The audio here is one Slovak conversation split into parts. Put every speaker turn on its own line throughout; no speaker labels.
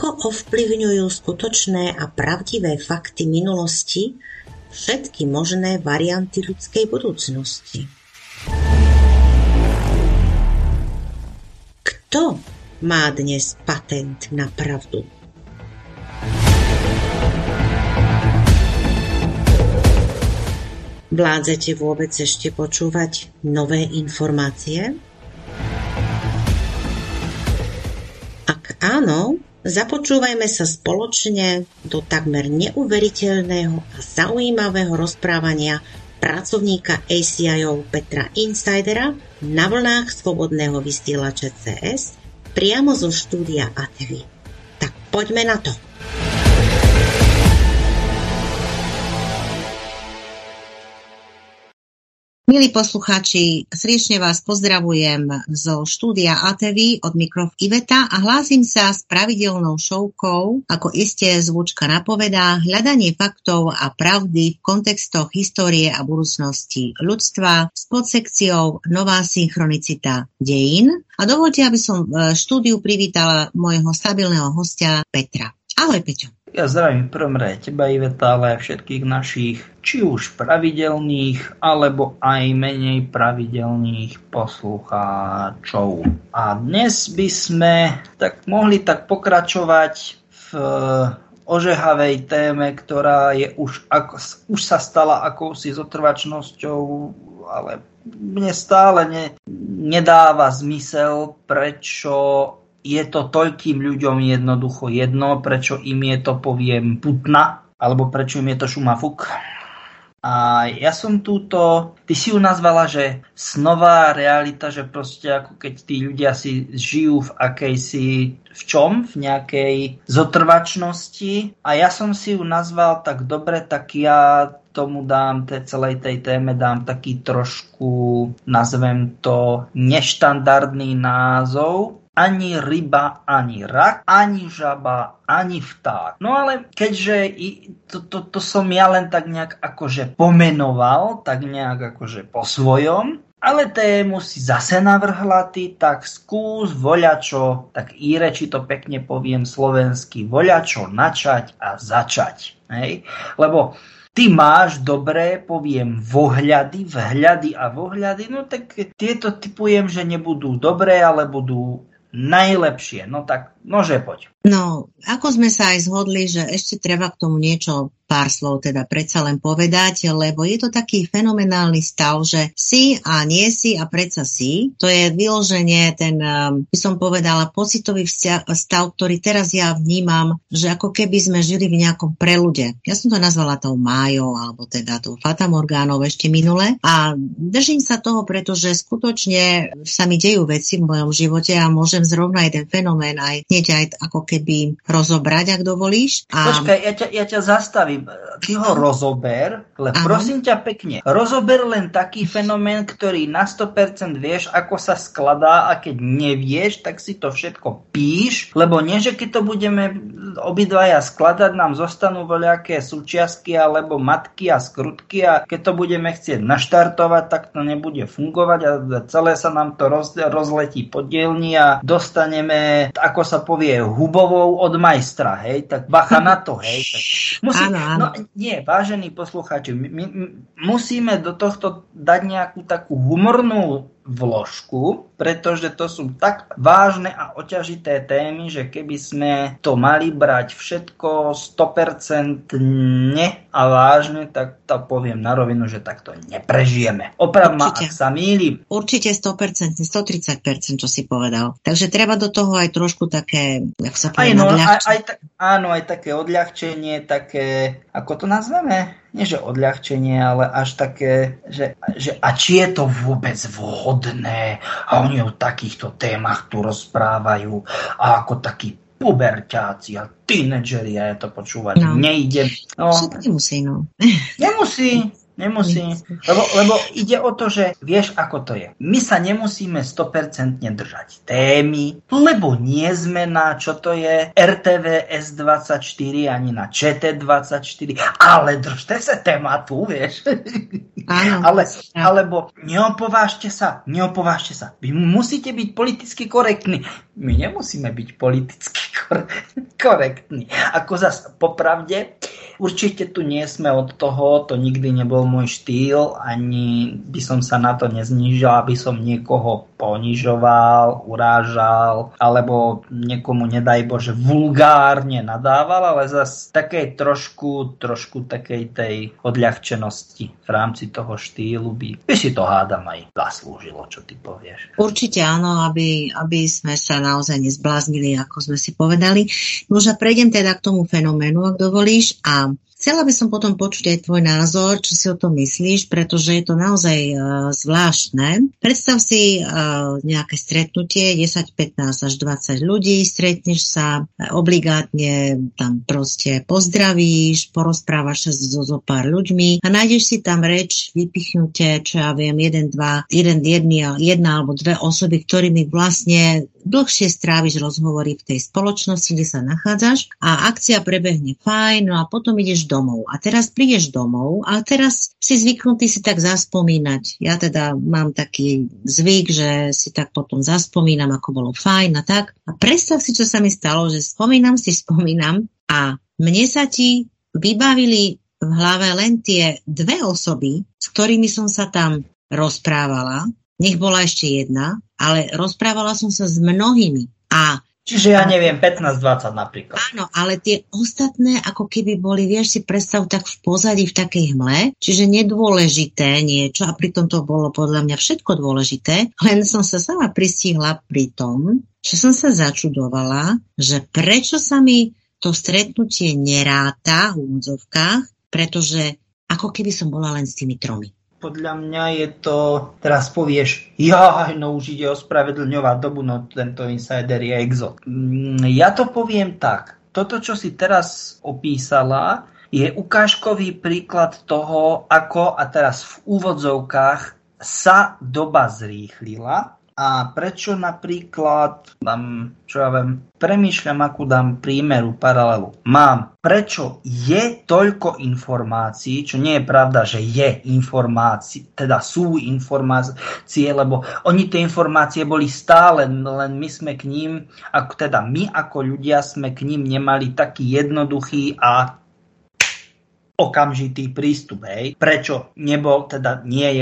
ako ovplyvňujú skutočné a pravdivé fakty minulosti všetky možné varianty ľudskej budúcnosti. Kto má dnes patent na pravdu? Vládzete vôbec ešte počúvať nové informácie? Ak áno, započúvajme sa spoločne do takmer neuveriteľného a zaujímavého rozprávania pracovníka ACIO Petra Insidera na vlnách Slobodného vysielača CS priamo zo štúdia ATV. Tak poďme na to. Milí poslucháči, srdečne vás pozdravujem zo štúdia ATV od mikrofónu Iveta a hlásim sa s pravidelnou šovkou, ako iste zvučka napovedá, hľadanie faktov a pravdy v kontextoch histórie a budúcnosti ľudstva s podsekciou Nová synchronicita dejín. A dovoľte, aby som v štúdiu privítala môjho stabilného hostia Petra. Ahoj, Peťo.
Ja zdravím v prvom rade teba, Iveta, ale aj všetkých našich, či už pravidelných, alebo aj menej pravidelných poslucháčov. A dnes by sme mohli pokračovať v ožehavej téme, ktorá je už sa stala akousi zotrvačnosťou, ale mne stále nedáva zmysel, prečo je to toľkým ľuďom jednoducho jedno, prečo im je to, poviem, putna, alebo prečo im je to šumafuk. A ja som ty si ju nazvala, že snová realita, že proste ako keď tí ľudia si žijú v čom? V nejakej zotrvačnosti. A ja som si ju nazval tak dobre, tak ja tomu dám, celej tej téme dám taký trošku, nazvem to, neštandardný názov. Ani ryba, ani rak, ani žaba, ani vták. No ale keďže to som ja len tak nejak akože pomenoval, tak nejak akože po svojom, ale tému si zase navrhla ty, tak skús voľačo, tak Íre, či to pekne poviem slovensky, voľačo načať a začať. Hej? Lebo ty máš dobré, poviem, vhľady a vohľady, no tak tieto typujem, že nebudú dobré, ale budú najlepšie. No tak, nože poď.
No, ako sme sa aj zhodli, že ešte treba k tomu niečo, pár slov teda predsa len povedať, lebo je to taký fenomenálny stav, že si a nie si a predsa si. To je vyloženie ten, by som povedala, pocitový stav, ktorý teraz ja vnímam, že ako keby sme žili v nejakom prelude. Ja som to nazvala tou májou, alebo teda tou fatamorgánou ešte minule. A držím sa toho, pretože skutočne sa mi dejú veci v mojom živote a môžem zrovna aj ten fenomén aj hneď aj ako keby rozobrať, ak dovolíš.
Počkaj, ja ťa zastavím. Ty ho rozober, ale prosím ťa pekne, rozober len taký fenomén, ktorý na 100% vieš, ako sa skladá, a keď nevieš, tak si to všetko píš, lebo nie, že keď to budeme obidvaja skladať, nám zostanú voľaké súčiastky alebo matky a skrutky, a keď to budeme chcieť naštartovať, tak to nebude fungovať a celé sa nám to rozletí po dielni a dostaneme, ako sa povie, hubovou od majstra, hej, tak bacha na to, hej. Tak no nie, vážení poslucháči, my musíme do tohto dať nejakú takú humornú vložku, pretože to sú tak vážne a oťažité témy, že keby sme to mali brať všetko 100% a vážne, tak to poviem na rovinu, že takto neprežijeme. Oprav ma, ak sa mýlim.
Určite 100%, 130%, čo si povedal. Takže treba do toho aj trošku také, jak sa povie,
áno, aj také odľahčenie, také, ako to nazveme? Nie, že odľahčenie, ale až také, že a či je to vôbec vhodné, a oni o takýchto témach tu rozprávajú, a ako takí puberťáci a tínedžeri, a ja to počúvať nejdem. No.
Nemusí, no.
Nemusí. Nemusí. Lebo ide o to, že vieš, ako to je. My sa nemusíme 100% držať témy, lebo nie sme na, čo to je, RTVS24 ani na ČT24, ale držte sa tématu, vieš.
Áno.
Alebo neopovážte sa. Vy musíte byť politicky korektní. My nemusíme byť politicky korektní. Ako zas popravde, určite tu nie sme od toho, to nikdy nebol môj štýl, ani by som sa na to neznížil, aby som niekoho ponižoval, urážal, alebo niekomu, nedaj Bože, vulgárne nadával, ale zas takej trošku takej tej odľahčenosti v rámci toho štýlu by si to hádam aj zaslúžilo, čo ty povieš.
Určite áno, aby sme sa naozaj nezbláznili, ako sme si povedali. Možno prejdem teda k tomu fenoménu, ak dovolíš, a chcela by som potom počuť aj tvoj názor, čo si o tom myslíš, pretože je to naozaj zvláštne. Predstav si nejaké stretnutie, 10, 15 až 20 ľudí, stretneš sa, obligátne tam proste pozdravíš, porozprávaš sa so pár ľuďmi a nájdeš si tam reč, vypichnutie, čo ja viem, jedna alebo dve osoby, ktorými vlastne dlhšie stráviš rozhovory v tej spoločnosti, kde sa nachádzaš, a akcia prebehne fajn, no a potom ideš domov. A teraz prídeš domov a teraz si zvyknutý si tak zaspomínať. Ja teda mám taký zvyk, že si tak potom zaspomínam, ako bolo fajn a tak. A predstav si, čo sa mi stalo, že spomínam a mne sa ti vybavili v hlave len tie dve osoby, s ktorými som sa tam rozprávala. Nech bola ešte jedna, ale rozprávala som sa s mnohými.
Čiže ja neviem, 15-20 napríklad.
Áno, ale tie ostatné, ako keby boli, vieš si predstav, tak v pozadí, v takej hmle, čiže nedôležité niečo, a pritom to bolo podľa mňa všetko dôležité, len som sa sama pristihla pri tom, že som sa začudovala, že prečo sa mi to stretnutie neráta v úvodzovkách, pretože ako keby som bola len s tými tromi.
Podľa mňa je to, teraz povieš, už ide ospravedlňovať dobu, no tento insider je exot. Ja to poviem tak. Toto, čo si teraz opísala, je ukážkový príklad toho, ako, a teraz v úvodzovkách, sa doba zrýchlila. A prečo napríklad, premýšľam, akú dám prímeru, paralelu. Prečo je toľko informácií, čo nie je pravda, že je informácií, teda sú informácie, lebo oni tie informácie boli stále, len my sme k ním, my ako ľudia sme k ním nemali taký jednoduchý a okamžitý prístup, hej. Prečo nebol, teda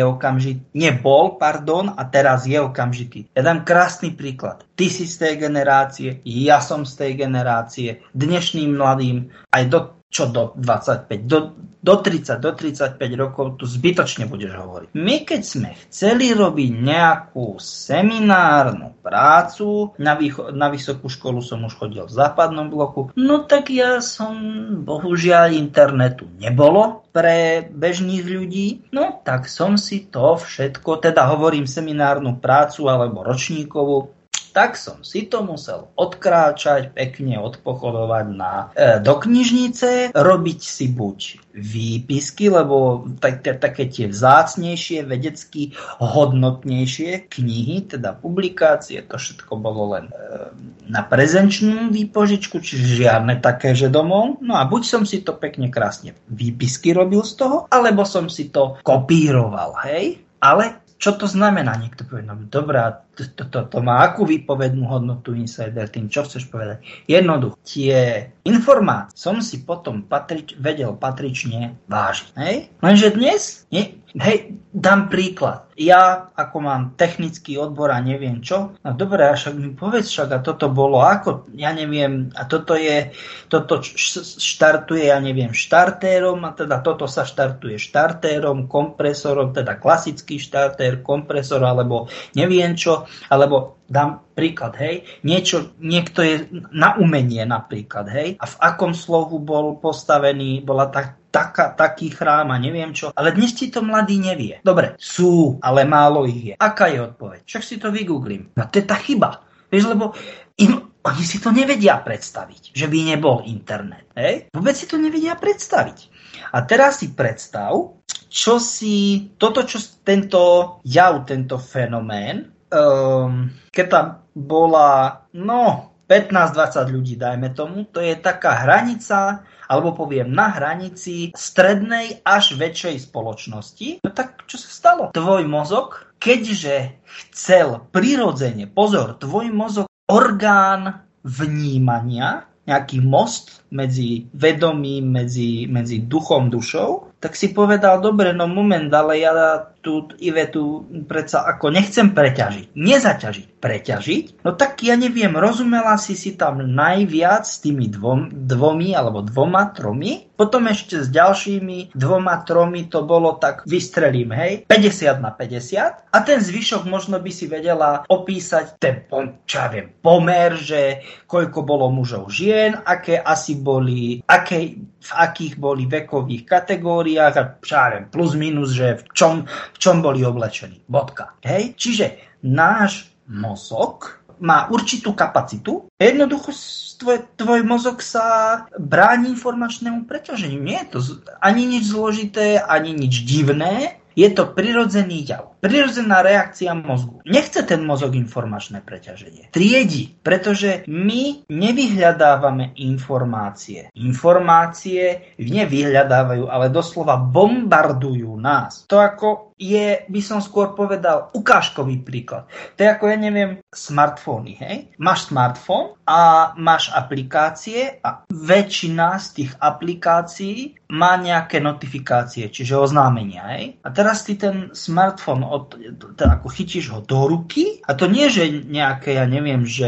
nebol, a teraz je okamžitý. Ja dám krásny príklad. Ty si z tej generácie, ja som z tej generácie, dnešným mladým, aj do 25, do 30, do 35 rokov tu zbytočne budeš hovoriť. My keď sme chceli robiť nejakú seminárnu prácu, na vysokú školu som už chodil v západnom bloku, no tak ja som, bohužiaľ, internetu nebolo pre bežných ľudí, no tak som si to všetko, teda hovorím seminárnu prácu alebo ročníkovú, tak som si to musel odkráčať, pekne odpochodovať do knižnice, robiť si buď výpisky, lebo také tie vzácnejšie, vedecky hodnotnejšie knihy, teda publikácie, to všetko bolo len na prezenčnú výpožičku, čiže žiadne také, že domov. No a buď som si to pekne krásne výpisky robil z toho, alebo som si to kopíroval, hej? Ale čo to znamená? Niekto povie, no dobrá, to má akú výpovednú hodnotu insider tým, čo chceš povedať? Jednoducho, tie informácie som si potom vedel patrične vážiť. Hej? Lenže dnes, dám príklad. Ja, ako mám technický odbor a neviem čo, no dobré, a však mi povedz, a toto bolo ako, ja neviem, a toto štartuje, ja neviem, štartérom, a teda toto sa štartuje štartérom, kompresorom, teda klasický štartér, kompresor, alebo neviem čo, alebo dám príklad, hej, niekto je na umenie napríklad, hej, a v akom slohu bol postavený, bola taký chrám a neviem čo, ale dnes ti to mladý nevie. Dobre, sú, ale málo ich je. Aká je odpoveď? Však si to vygooglím. No to je tá chyba. Vieš, lebo oni si to nevedia predstaviť, že by nebol internet. Hej? Vôbec si to nevedia predstaviť. A teraz si predstav, čo tento jav, tento fenomén, keď tam bola, 15-20 ľudí, dajme tomu, to je taká hranica, alebo poviem na hranici strednej až väčšej spoločnosti. No tak čo sa stalo? Tvoj mozog, keďže chcel prirodzene, pozor, tvoj mozog orgán vnímania, nejaký most medzi vedomím, medzi duchom, dušou, tak si povedal, dobre, no moment, ale ja tú Ivetu predsa ako nechcem preťažiť, nezaťažiť, preťažiť, no tak ja neviem, rozumela si tam najviac s tými dvomi alebo dvoma, tromi, potom ešte s ďalšími 2-3 to bolo tak, vystrelím, hej, 50/50 a ten zvyšok možno by si vedela opísať ten, čo ja viem, pomer, že koľko bolo mužov žien, aké asi boli, v akých boli vekových kategóriách a čo ja viem, plus minus, že v čom boli oblečení. Bodka. Hej? Čiže náš mozog má určitú kapacitu. Jednoducho tvoj mozog sa bráni informačnému preťaženiu. Nie je to ani nič zložité, ani nič divné. Je to prirodzený jav. Prirodzená reakcia mozgu. Nechce ten mozog informačné preťaženie. Triedi, pretože my nevyhľadávame informácie. Informácie nevyhľadávajú, ale doslova bombardujú nás. To ako je, by som skôr povedal, ukážkový príklad. To je ako, ja neviem, smartfóny, hej? Máš smartfón a máš aplikácie a väčšina z tých aplikácií má nejaké notifikácie, čiže oznámenia, hej? A teraz ty ten smartfón ako chytíš ho do ruky a to nie, že nejaké, ja neviem, že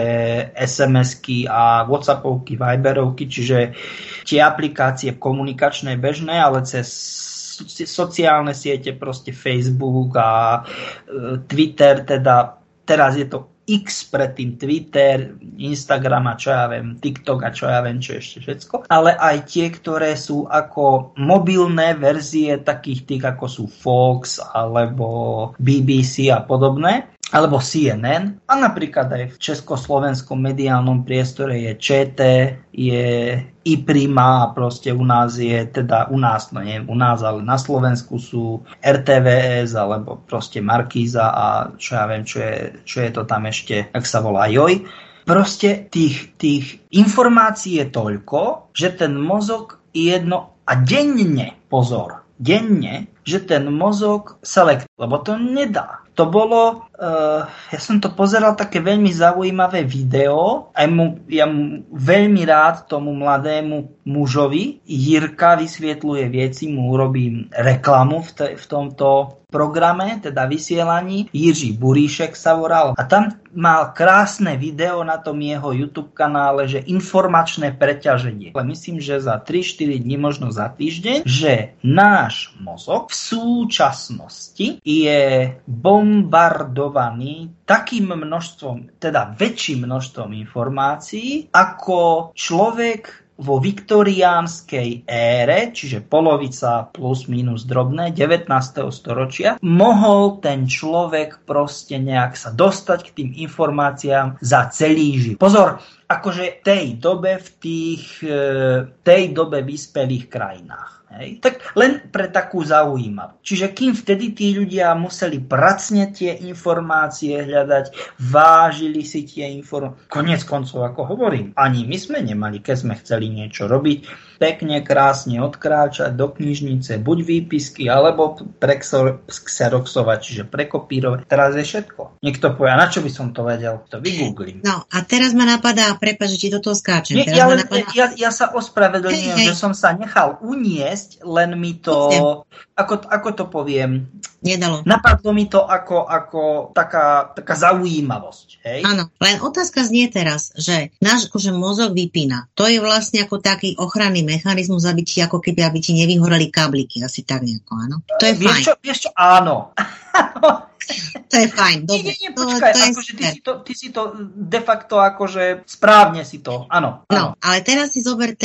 SMS-ky a WhatsAppovky, Viberovky, čiže tie aplikácie komunikačné bežné, ale cez sociálne siete, proste Facebook a Twitter, teda teraz je to X, predtým Twitter, Instagram a čo ja viem, TikTok a čo ja viem, čo ešte všetko. Ale aj tie, ktoré sú ako mobilné verzie takých tých, ako sú Fox alebo BBC a podobné, alebo CNN. A napríklad aj v československom mediálnom priestore je ČT, je iPrima a proste u nás je, teda u nás, no nie u nás, ale na Slovensku sú RTVS alebo proste Markíza a čo ja viem, čo je to tam ešte, ak sa volá Joj. Proste tých informácií je toľko, že ten mozog jedno a denne, pozor, denne, že ten mozog selektuje, lebo to nedá. To bolo, ja som to pozeral také veľmi zaujímavé video, ja mu veľmi rád tomu mladému mužovi, Jirka vysvetľuje veci, mu urobím reklamu v tomto programe, teda vysielaní, Jiří Buríšek sa volal a tam mal krásne video na tom jeho YouTube kanále, že informačné preťaženie. Ale myslím, že za 3-4 dní, možno za týždeň, že náš mozog v súčasnosti je bombardovaný takým množstvom, teda väčším množstvom informácií, ako človek vo viktoriánskej ére, čiže polovica plus minus drobné 19. storočia, mohol ten človek proste nejak sa dostať k tým informáciám za celý život. Pozor, akože tej dobe vyspelých krajinách. Hej? Tak len pre takú zaujímavú. Čiže kým vtedy tí ľudia museli pracne tie informácie hľadať, vážili si tie informácie. Koniec koncov, ako hovorím, ani my sme nemali, keď sme chceli niečo robiť, pekne, krásne odkráčať do knižnice, buď výpisky, alebo xeroxovať, čiže prekopírovať. Teraz je všetko. Niekto povie, na čo by som to vedel? To vygooglím.
No a teraz ma napadá, prepáč, že ti do toho skáčem.
Ja sa ospravedlňujem, že som sa nechal uniesť, len mi to, ako to poviem,
nedalo.
Napadlo mi to ako taká zaujímavosť. Hej?
Áno, len otázka znie teraz, že náš akože mozog vypína. To je vlastne ako taký ochranný mechanizmus, aby ti nevyhoreli kábliky, asi tak nejako, áno? To je fajn.
Vieš čo, áno.
To je fajn, dobre.
Nie, počkaj, akože ty si to de facto akože správne si to, áno.
No, ale teraz si zober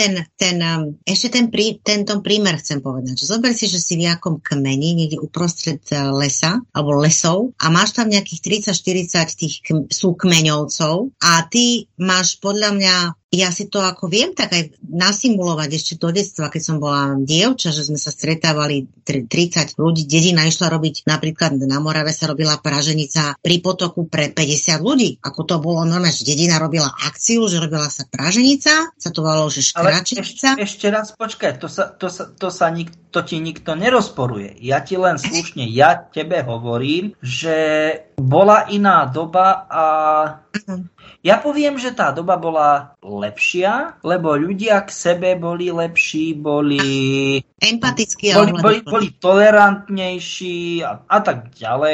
tento prímer chcem povedať. Že zober si, že si v nejakom kmeni, niekde uprostred lesa, alebo lesov a máš tam nejakých 30-40 tých sú kmeňovcov a ty máš podľa mňa ja si to ako viem tak aj nasimulovať ešte do detstva, keď som bola dievča, že sme sa stretávali 30 ľudí, dedina išla robiť, napríklad na Morave sa robila praženica pri potoku pre 50 ľudí. Ako to bolo normálne, že dedina robila akciu, že robila sa praženica, sa to volalo, že škračica.
Ale ešte raz počkaj, to ti nikto nerozporuje. Ja ti len slušne, ja tebe hovorím, že bola iná doba a ja poviem, že tá doba bola lepšia, lebo ľudia k sebe boli lepší, boli
empatickí,
boli tolerantnejší a tak ďalej.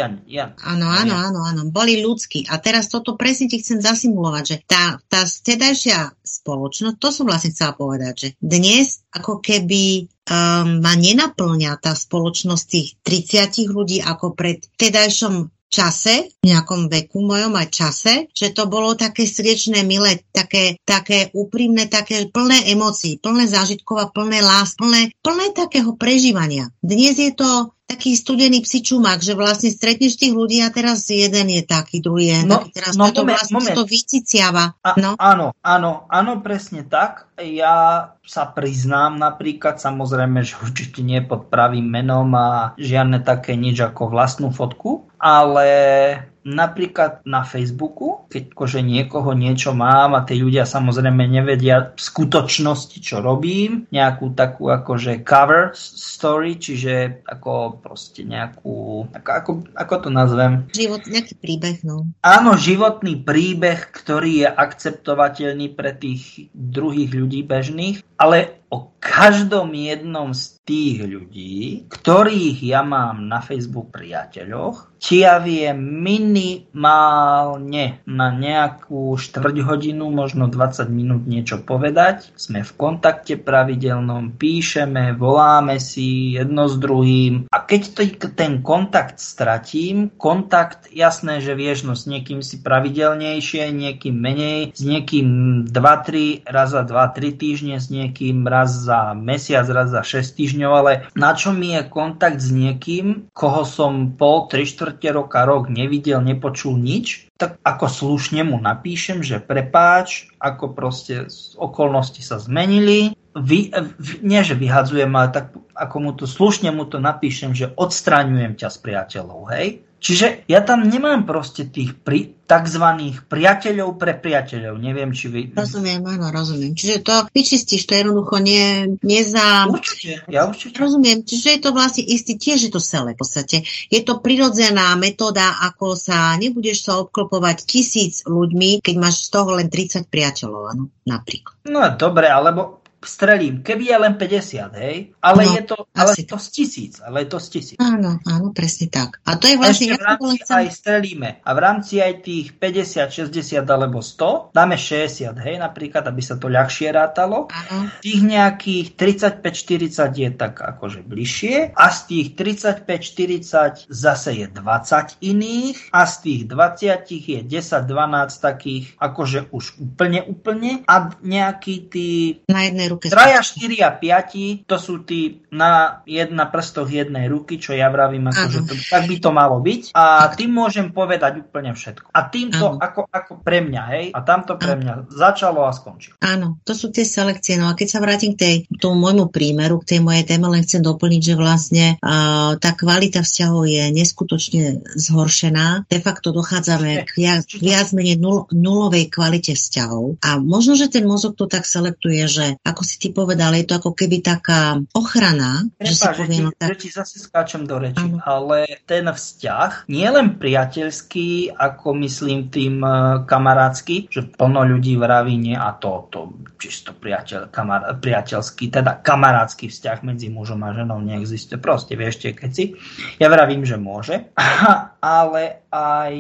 Áno, boli ľudskí. A teraz toto presne ti chcem zasimulovať, že tá vtedajšia spoločnosť, to som vlastne chcela povedať, že dnes ako keby ma nenaplňa tá spoločnosť tých 30 ľudí ako pred vtedajšom čase, v nejakom veku mojom aj čase, že to bolo také srdečné, milé, také úprimné, také plné emócií, plné zážitkov a plné lásky, plné takého prežívania. Dnes je to taký studený psi čumák, že vlastne stretneš tých ľudí a teraz jeden je taký, druhý je taký, teraz to vlastne to vyciciava.
Áno, presne tak. Ja sa priznám napríklad, samozrejme, že určite nie pod pravým menom a žiadne také nič ako vlastnú fotku, ale napríklad na Facebooku, keď akože niekoho niečo mám a tí ľudia samozrejme nevedia v skutočnosti, čo robím, nejakú takú akože cover story, čiže ako proste nejakú, ako to nazvem?
Nejaký príbeh, no.
Áno, životný príbeh, ktorý je akceptovateľný pre tých druhých ľudí bežných, ale o každom jednom z tých ľudí, ktorých ja mám na Facebook priateľoch, či ja viem minimálne na nejakú 4 hodinu, možno 20 minút niečo povedať. Sme v kontakte pravidelnom, píšeme, voláme si jedno s druhým. A keď ten kontakt stratím, jasné, že vieš, no s niekým si pravidelnejšie, niekým menej, s niekým 2-3, raz za 2-3 týždne, s niekým raz za mesiac, raz za 6 týždňov, ale na čo mi je kontakt s niekým, koho som pol, 3/4 roka, rok nevidel, nepočul nič, tak ako slušne mu napíšem, že prepáč, ako proste okolnosti sa zmenili. Nie, že vyhadzujem, ale tak ako slušne mu to napíšem, že odstraňujem ťa z priateľov, hej? Čiže ja tam nemám proste tých takzvaných priateľov pre priateľov. Neviem, či vy...
Rozumiem, áno, rozumiem. Čiže to vyčistíš, to jednoducho
Určite, ja určite.
Rozumiem, čiže je to vlastne istý, tiež je to celé v podstate. Je to prirodzená metóda, ako nebudeš sa obklopovať 1000 ľuďmi, keď máš z toho len 30 priateľov, áno, napríklad.
No dobre, alebo strelím, keby je len 50, hej? Ale je to z 1000, ale je to z 1000.
Áno, presne tak. A to je vlastne...
Ešte v rámci aj strelíme. A v rámci aj tých 50, 60 alebo 100 dáme 60, hej? Napríklad, aby sa to ľahšie rátalo.
Áno.
Tých nejakých 35-40 je tak akože bližšie. A z tých 35-40 zase je 20 iných. A z tých 20 je 10-12 takých akože už úplne. A nejaký tí...
Na jednej ruke.
3, 4 a 5, to sú tí na prstoch jednej ruky, čo ja vravím, akože tak by to malo byť. A tým môžem povedať úplne všetko. A týmto ako pre mňa, hej? A tamto pre mňa začalo a skončilo.
Áno, to sú tie selekcie. No a keď sa vrátim k tomu môjmu prímeru, k tej mojej téme, len chcem doplniť, že vlastne tá kvalita vzťahov je neskutočne zhoršená. De facto dochádzame k viac menej nulovej kvalite vzťahov. A možno, že ten mozog to tak selektuje, že ako si ty povedal, je to ako keby taká ochrana.
Že ti zase skáčem do reči, ale ten vzťah nie len priateľský, ako myslím tým kamarátsky, že plno ľudí vraví nie a to čisto priateľský, teda kamarátsky vzťah medzi mužom a ženou neexistuje. Proste vieš tie keci. Ja vravím, že môže, ale aj,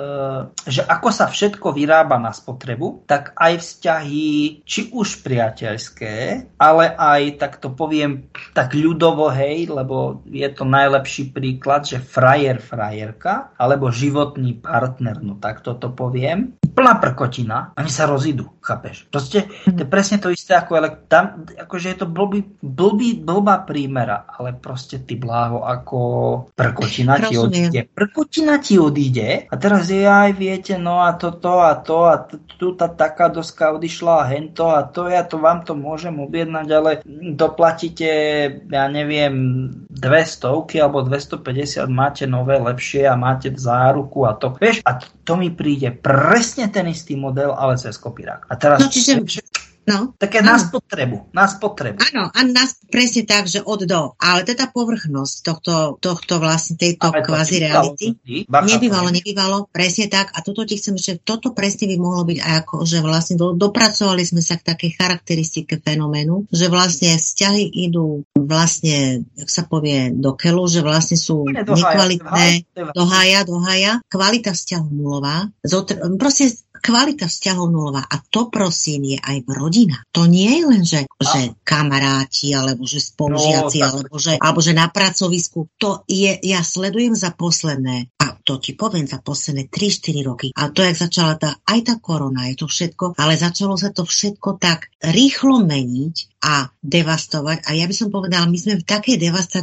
že ako sa všetko vyrába na spotrebu, tak aj vzťahy, či už priateľské, také, ale aj, tak to poviem tak ľudovo, hej, lebo je to najlepší príklad, že frajerka, alebo životný partner, no tak to poviem. Plná prkotina, oni sa rozídu, chápeš? Proste to je presne to isté ako tam, akože je to blbá prímera, ale proste ty bláho, ako prkotina ti odíde. Prkotina ti odíde a teraz je aj, viete, no a toto a to a tu tá taká doska odišla a hento a to ja to vám to môžem objednať, ale doplatíte, ja neviem, 200 alebo 250, máte nové, lepšie a máte záruku a to, vieš, a to mi príde presne ten istý model, ale cez kopírák. A teraz...
No, čiže... No,
také na spotrebu.
Áno, a nás presne tak, že od do. Ale teda povrchnosť tohto vlastne tejto kvázi reality. Nebývalo, presne tak. A toto ti chcem, že toto presne by mohlo byť aj ako, že vlastne dopracovali sme sa k takej charakteristike fenoménu, že vlastne vzťahy idú vlastne, jak sa povie, do keľu, že vlastne sú nekvalitné, dohája, kvalita vzťahov nulová, proste kvalita vzťahov nulová. A to prosím je aj rodina. To nie je len, že kamaráti, alebo že spolužiaci, alebo že na pracovisku. To je, ja sledujem za posledné, a to ti poviem, za posledné 3-4 roky. A to, jak začala aj tá korona, je to všetko, ale začalo sa to všetko tak rýchlo meniť a devastovať. A ja by som povedala, my sme v takej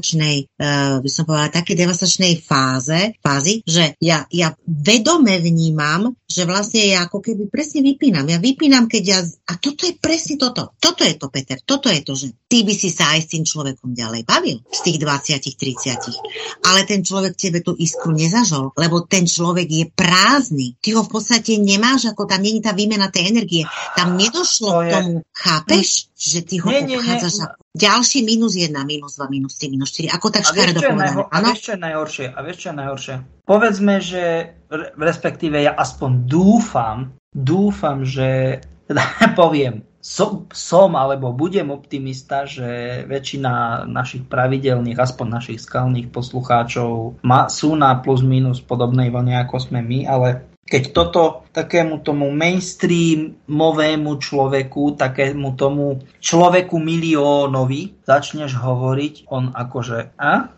devastačnej fázi, že ja vedome vnímam, že vlastne ja ako keby presne vypínam. Ja vypínam, keď ja... A toto je presne toto. Toto je to, Peter. Toto je to, že ty by si sa aj s tým človekom ďalej bavil. Z tých 20-30. Ale ten človek tebe tú iskru nezažol, lebo ten človek je prázdny. Ty ho v podstate nemáš, ako tam nie je tá výmena tej energie. Tam nedošlo k tomu. Chápeš? Že ty ho obchádzaš ako ďalší -1, -2, -3, -4. Ako tak škaredo povedané.
A vieš, čo je najhoršie? Povedzme, že respektíve ja aspoň dúfam, že poviem, som alebo budem optimista, že väčšina našich pravidelných, aspoň našich skalných poslucháčov sú na plus minus podobnej vlne, ako sme my, ale keď toto takému tomu mainstreamovému človeku, takému tomu človeku miliónovi začneš hovoriť, on akože,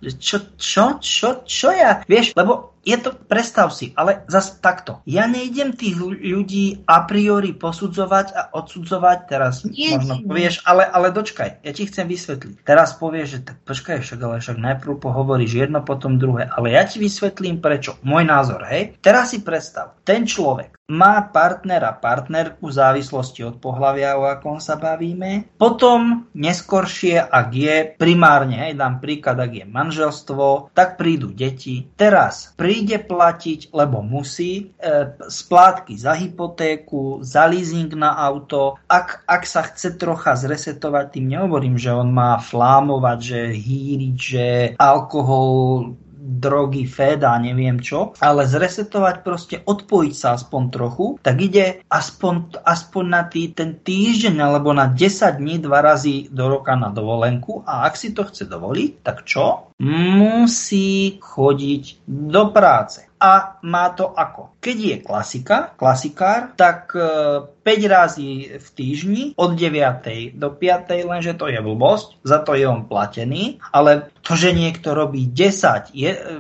čo ja? Vieš, lebo je to, predstav si, ale zase takto. Ja nejdem tých ľudí a priori posudzovať a odsudzovať teraz. Možno povieš, ale dočkaj, ja ti chcem vysvetliť. Teraz povieš, že tak počkaj, však najprv pohovoríš jedno, potom druhé, ale ja ti vysvetlím prečo. Môj názor, hej? Teraz si predstav, ten človek má partnerku v závislosti od pohlavia, o akom sa bavíme. Potom neskôršie, ak je primárne, dám príklad, ak je manželstvo, tak prídu deti. Teraz príde platiť, lebo musí, splátky za hypotéku, za leasing na auto. Ak sa chce trocha zresetovať, tým nehovorím, že on má flámovať, že hýriť, že alkohol, drogy, féda, neviem čo, ale zresetovať, proste odpojiť sa aspoň trochu, tak ide aspoň na ten týždeň alebo na 10 dní 2 razy do roka na dovolenku a ak si to chce dovoliť, tak čo? Musí chodiť do práce. A má to ako? Keď je klasikár, tak 5 razy v týždni od 9. do 5. lenže to je blbosť, za to je on platený, ale to, že niekto robí 10, 11,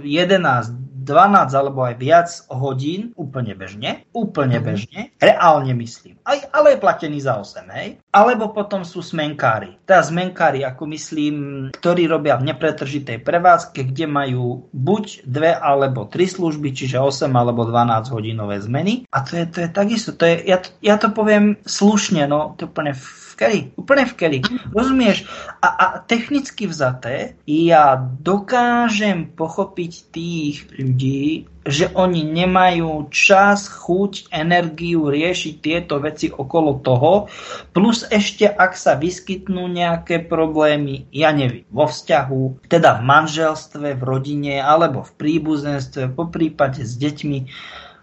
12 alebo aj viac hodín, úplne bežne, reálne myslím. Ale je platený za 8, hej? Alebo potom sú smenkári. Teda smenkári, ako myslím, ktorí robia v nepretržitej prevádzke, kde majú buď 2 alebo 3 služby, čiže 8 alebo 12 hodinové zmeny. A to je takisto. Ja to poviem slušne, no to úplne v keli. Rozumieš? A technicky vzaté ja dokážem pochopiť tých ľudí, že oni nemajú čas, chuť, energiu riešiť tieto veci okolo toho, plus ešte ak sa vyskytnú nejaké problémy, ja neviem, vo vzťahu, teda v manželstve, v rodine, alebo v príbuzenstve, poprípade s deťmi,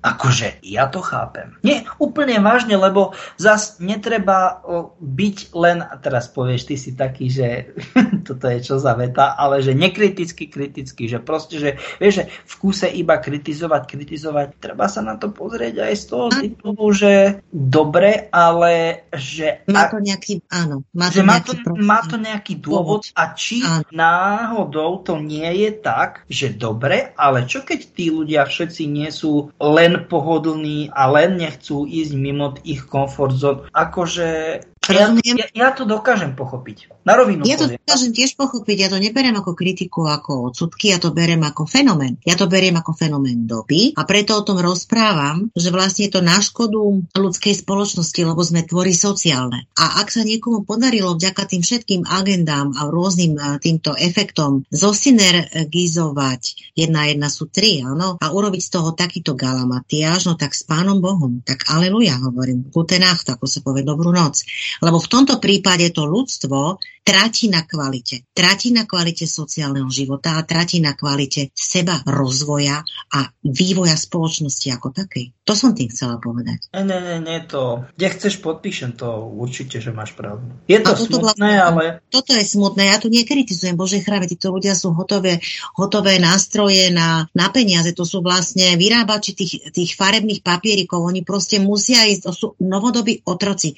Akože, ja to chápem. Nie, úplne vážne, lebo zas netreba byť len, a teraz povieš, ty si taký, že toto je čo za veta, ale že nekriticky kritický, že proste, že vieš, že v kúse iba kritizovať, treba sa na to pozrieť aj z toho titulu, že dobre, ale že...
Má to nejaký, áno.
Má to nejaký dôvod a či náhodou to nie je tak, že dobre, ale čo keď tí ľudia všetci nie sú len pohodlní a len nechcú ísť mimo ich komfort zón. Akože ja to dokážem pochopiť. Na rovinu
ja to dokážem tiež pochopiť. Ja to neberiem ako kritiku, ako odsudky, ja to beriem ako fenomén. Ja to beriem ako fenomén doby a preto o tom rozprávam, že vlastne je to na škodu ľudskej spoločnosti, lebo sme tvory sociálne. A ak sa niekomu podarilo vďaka tým všetkým agendám a rôznym týmto efektom zosynergizovať 1 sú 3, áno, a urobiť z toho takýto galamatiáž, no tak s Pánom Bohom, tak aleluja, hovorím, gute Nacht, ako sa povie, dobrú noc. Lebo v tomto prípade to ľudstvo tratí na kvalite. Tratí na kvalite sociálneho života a tratí na kvalite seba rozvoja a vývoja spoločnosti ako takej. To som tým chcela povedať.
Nie, to. Kde chceš, podpíšem to určite, že máš pravdu. Je to smutné, ale...
Toto je smutné, ja tu nekritizujem, Bože chráme, títo ľudia sú hotové nástroje na peniaze, to sú vlastne vyrábači tých farebných papierikov, oni proste musia ísť, to sú novodobí otroci.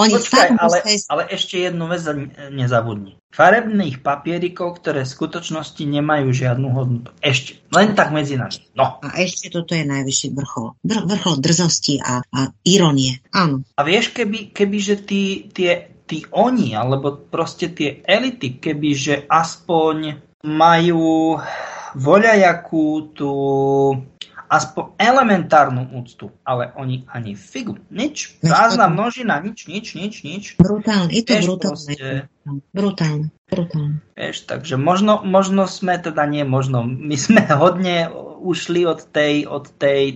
Ale ešte jednu vec nezabudni. Farebných papierikov, ktoré v skutočnosti nemajú žiadnu hodnotu. Ešte. Len tak medzi nami. No.
A ešte toto je najvyšší vrchol. Vrchol drzosti a ironie. Áno.
A vieš, kebyže tí oni, alebo proste tie elity, kebyže aspoň majú voľajakú tú aspoň elementárnu úctu, ale oni ani figu, nič, prázdna množina, nič.
Brutálne, je to brutálne.
Vieš, takže možno sme teda my sme hodne ušli od tej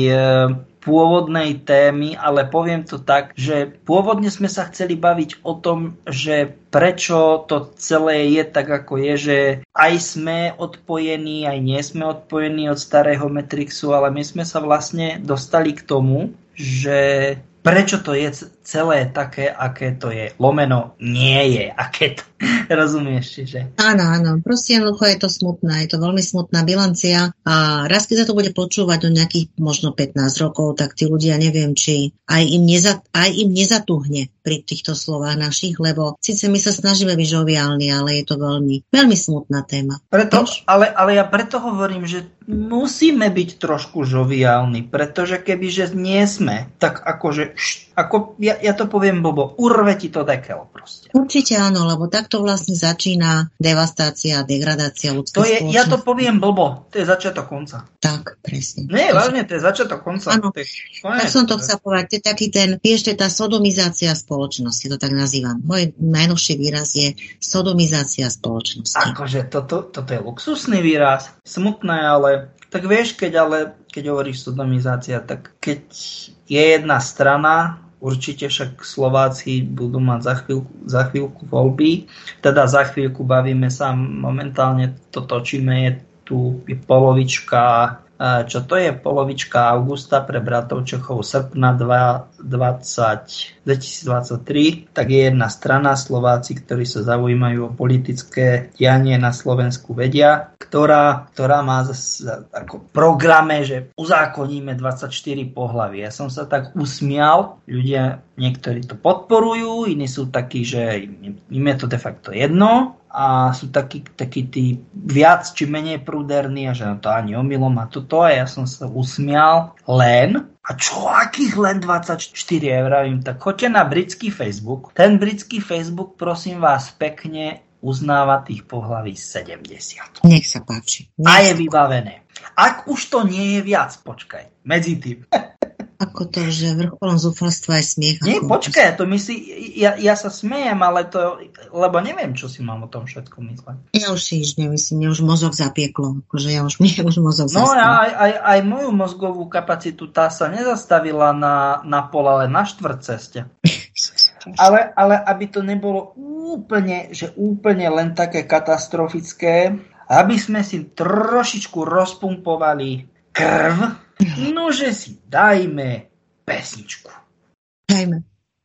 pôvodnej témy, ale poviem to tak, že pôvodne sme sa chceli baviť o tom, že prečo to celé je tak, ako je, že aj sme odpojení, aj nie sme odpojení od starého Matrixu, ale my sme sa vlastne dostali k tomu, že prečo to je celé také, aké to je. Lomeno nie je, aké to. Rozumieš, čiže?
Áno. Proste jednoducho je to smutné. Je to veľmi smutná bilancia. A raz, keď sa to bude počúvať do nejakých možno 15 rokov, tak tí ľudia neviem, či aj im nezatuhne pri týchto slovách našich, lebo síce my sa snažíme byť žoviálni, ale je to veľmi, veľmi smutná téma.
Ale ja preto hovorím, že musíme byť trošku žoviálni, pretože kebyže nie sme, tak akože ja to poviem blbo, urve ti to dekel proste.
Určite áno, lebo takto vlastne začína devastácia a degradácia ľudskej spoločnosti.
Ja to poviem blbo, to je začiatok konca.
Tak, presne.
Nie, vážne, to je začiatok konca.
Áno, tak som to chcela povedať, to je taký vieš, to je tá sodomizácia spoločnosti, to tak nazývam. Môj najnovší výraz je sodomizácia spoločnosti.
Akože toto je luxusný výraz, smutné, ale tak vieš, keď hovoríš sodomizácia, tak keď je jedna strana, určite však Slováci budú mať za chvíľku voľby, teda za chvíľku bavíme sa, momentálne to točíme, je tu polovička, čo to je polovička augusta pre bratov Čechov, srpna 2023, tak je jedna strana, Slováci, ktorí sa zaujímajú o politické dianie na Slovensku, vedia, ktorá má ako programe, že uzákoníme 24 pohlaví. Ja som sa tak usmial, ľudia, niektorí to podporujú, iní sú takí, že im je to de facto jedno, a sú takí tí viac či menej prúderní a že to ani omylom a toto a ja som sa usmial len. A čo, akých len 24 eur? Tak choďte na britský Facebook. Ten britský Facebook, prosím vás, pekne uznáva tých pohlaví 70.
Nech sa páči.
A je vybavené. Ak už to nie je viac, počkaj, medzi tým.
Ako to, že vrcholom zúfalstva je smiech.
Nie, počkaj, to myslí, ja sa smejem, ale to, lebo neviem, čo si mám o tom všetko mysleť.
Ja už si nič nemyslím, mne už mozog zapieklo, akože mne už mozog
zastavil. No aj moju mozgovú kapacitu, tá sa nezastavila na pol, ale na štvrť ceste. Ale aby to nebolo úplne len také katastrofické, aby sme si trošičku rozpumpovali krv, Nože si dajme pesničku.
Dajme.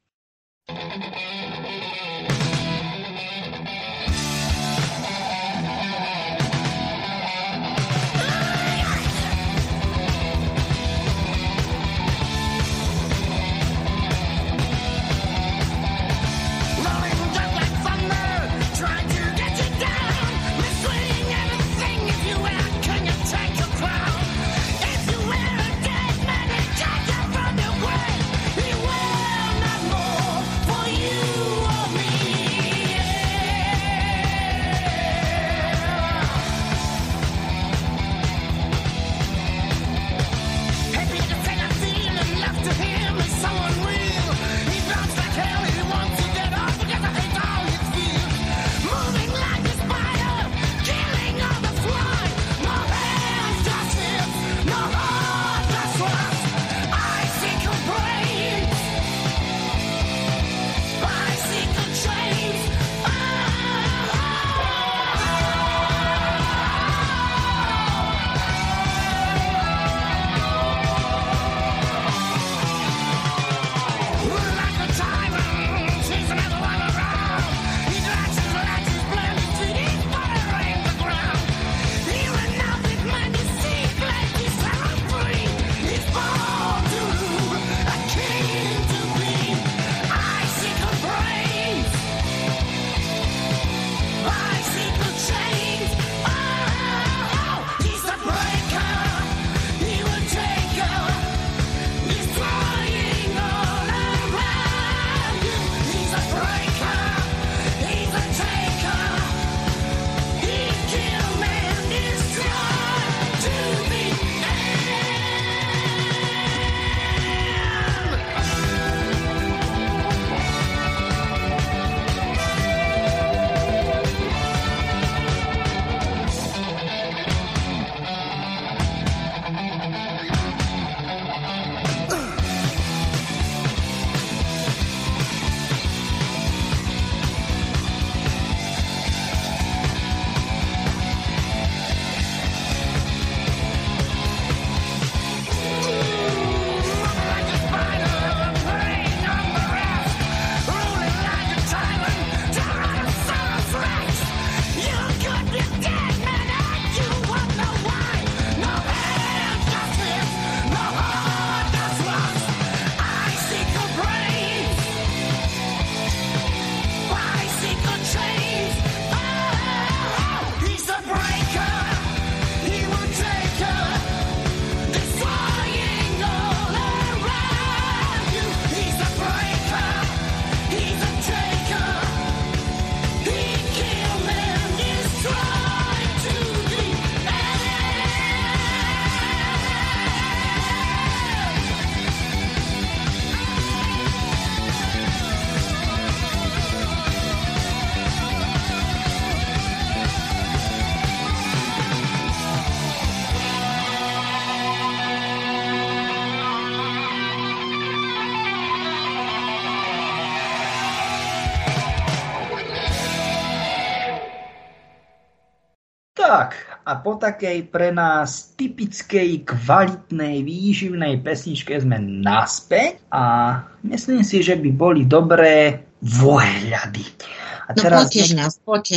Tak, a po takej pre nás typickej, kvalitnej, výživnej pesničke sme naspäť a myslím si, že by boli dobré vohľady. A
no teraz poteš nás,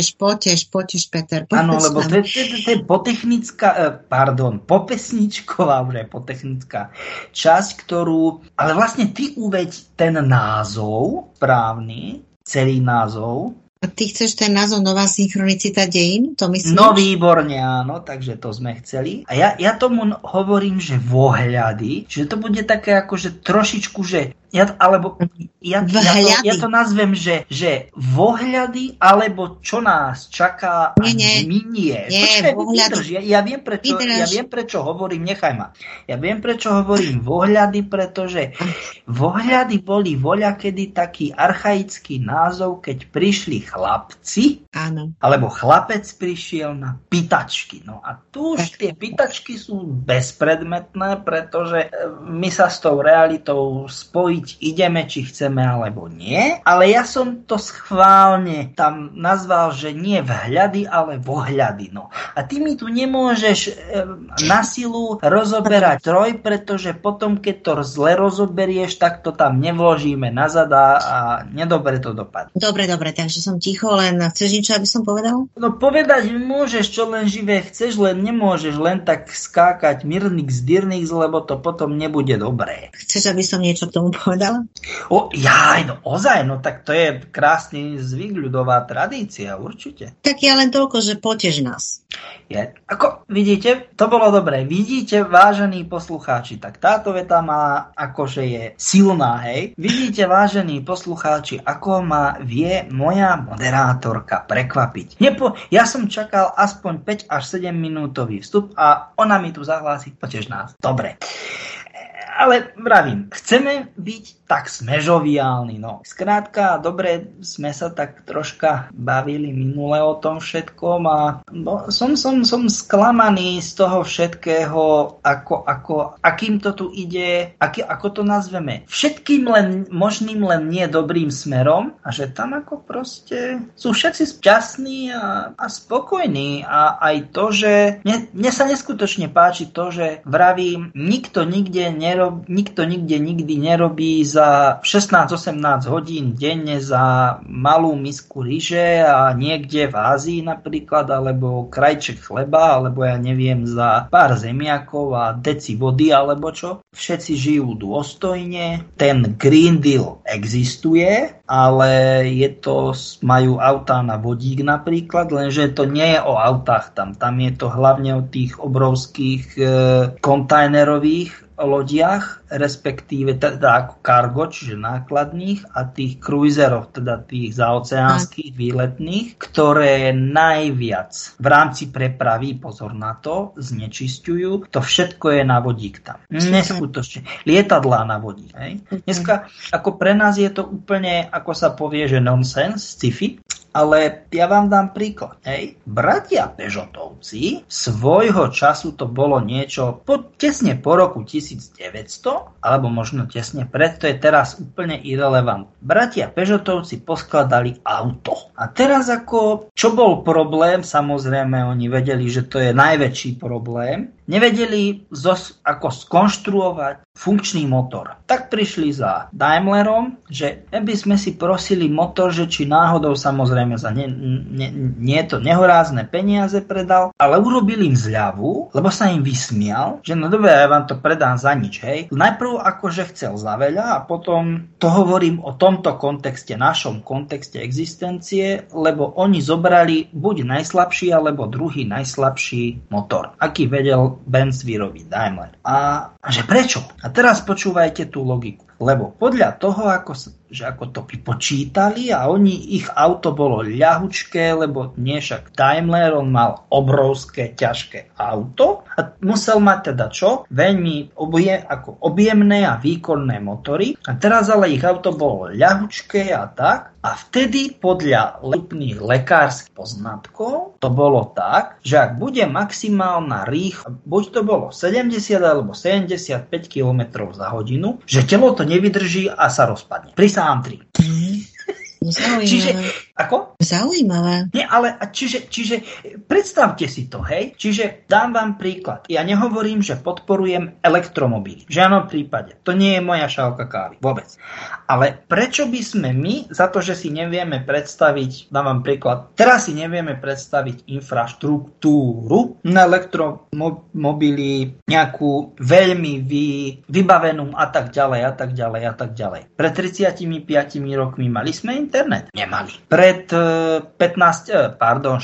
poteš, Peter.
Áno, lebo to je popesničková, už aj potechnická časť, ktorú, ale vlastne ty uveď ten názov správny, celý názov.
A ty chceš ten názov Nová synchronicita dejín? To myslíš?
No výborne, áno, takže to sme chceli. A ja tomu hovorím, že vohľady, že to bude také akože trošičku, že ja to nazvem, že vohľady, alebo čo nás čaká a minie. Ja viem, prečo hovorím, nechaj ma. Ja viem, prečo hovorím vohľady, pretože vohľady boli voľakedy taký archaický názov, keď prišli chlapci,
Áno.
alebo chlapec prišiel na pýtačky. No a tu už tie pýtačky sú bezpredmetné, pretože my sa s tou realitou spojiť ideme, či chceme, alebo nie. Ale ja som to schválne tam nazval, že nie vhľady, ale vohľady. No. A ty mi tu nemôžeš na silu rozoberať troj, pretože potom, keď to zle rozoberieš, tak to tam nevložíme nazad a nedobre to dopadne.
Dobre, takže som ticho, len chceš niečo, aby som povedal?
No povedať môžeš, čo len živé chceš, len nemôžeš len tak skákať Myrnix Dyrnix, lebo to potom nebude dobré.
Chceš, aby som niečo k tomu povedala?
Ozaj, no tak to je krásny zvyk, ľudová tradícia, určite.
Tak ja len toľko, že potež nás.
Ako vidíte, to bolo dobré. Vidíte, vážení poslucháči, tak táto veta má akože je silná, hej. Vidíte, vážení poslucháči, ako ma vie moja moderátorka prekvapiť. Ja som čakal aspoň 5 až 7 minútový vstup a ona mi tu zahlási, potež nás. Dobre. Ale vravím, chceme byť tak smežoviálni. No. Skrátka, dobre, sme sa tak troška bavili minule o tom všetkom a som sklamaný z toho všetkého, akým to tu ide, ako to nazveme. Všetkým možným len nie dobrým smerom a že tam ako proste sú všetci šťastní a spokojní a aj to, že mne sa neskutočne páči to, že vravím, nikto nikde nikdy nerobí za 16-18 hodín denne za malú misku ryže a niekde v Ázii napríklad, alebo krajček chleba, alebo ja neviem za pár zemiakov a deci vody, alebo čo. Všetci žijú dôstojne. Ten Green Deal existuje, ale majú autá na vodík napríklad, lenže to nie je o autách tam je to hlavne o tých obrovských kontajnerových lodiach, respektíve teda ako cargo, čiže nákladných a tých cruiserov, teda tých zaoceánskych výletných, ktoré najviac v rámci prepravy, pozor na to, znečisťujú. To všetko je na vodík tam. Neskutočne. Lietadlá na vodík. Hej. Dneska ako pre nás je to úplne, ako sa povie, že nonsense, sci-fi. Ale ja vám dám príklad. Hej. Bratia Peugeotovci svojho času to bolo niečo tesne po roku 1900, alebo možno tesne pred, to je teraz úplne irelevant. Bratia Peugeotovci poskladali auto. A teraz čo bol problém, samozrejme oni vedeli, že to je najväčší problém, nevedeli ako skonštruovať funkčný motor. Tak prišli za Daimlerom, že by sme si prosili motor, že či náhodou samozrejme za to nehorázne peniaze predal, ale urobil im zľavu, lebo sa im vysmial, že no dobre, ja vám to predám za nič, hej. Najprv akože chcel za veľa a potom to hovorím o tomto kontexte, našom kontexte existencie, lebo oni zobrali buď najslabší, alebo druhý najslabší motor, aký vedel Benz vyrobiť, Daimler. A že prečo? A teraz počúvajte tú logiku. Lebo podľa toho, ako to vypočítali a ich auto bolo ľahučké, lebo nie však Daimler, on mal obrovské, ťažké auto a musel mať teda čo? Veľmi objemné a výkonné motory. A teraz ale ich auto bolo ľahučké a tak. A vtedy podľa lekárskych poznatkov to bolo tak, že ak bude maximálna rýchlosť, buď to bolo 70 alebo 75 km za hodinu, že telo to nevydrží a sa rozpadne. Prisahám 3.
Zaujímavé.
Čiže, ako?
Zaujímavé.
Nie, ale čiže predstavte si to, hej? Čiže dám vám príklad. Ja nehovorím, že podporujem elektromobily. V žiadnom prípade. To nie je moja šálka kávy. Vôbec. Ale prečo by sme my, za to, že si nevieme predstaviť, dám vám príklad, teraz si nevieme predstaviť infraštruktúru na elektromobily, nejakú veľmi vybavenú a tak ďalej. Pred 35 rokmi mali sme internet? Nemali. Pred 16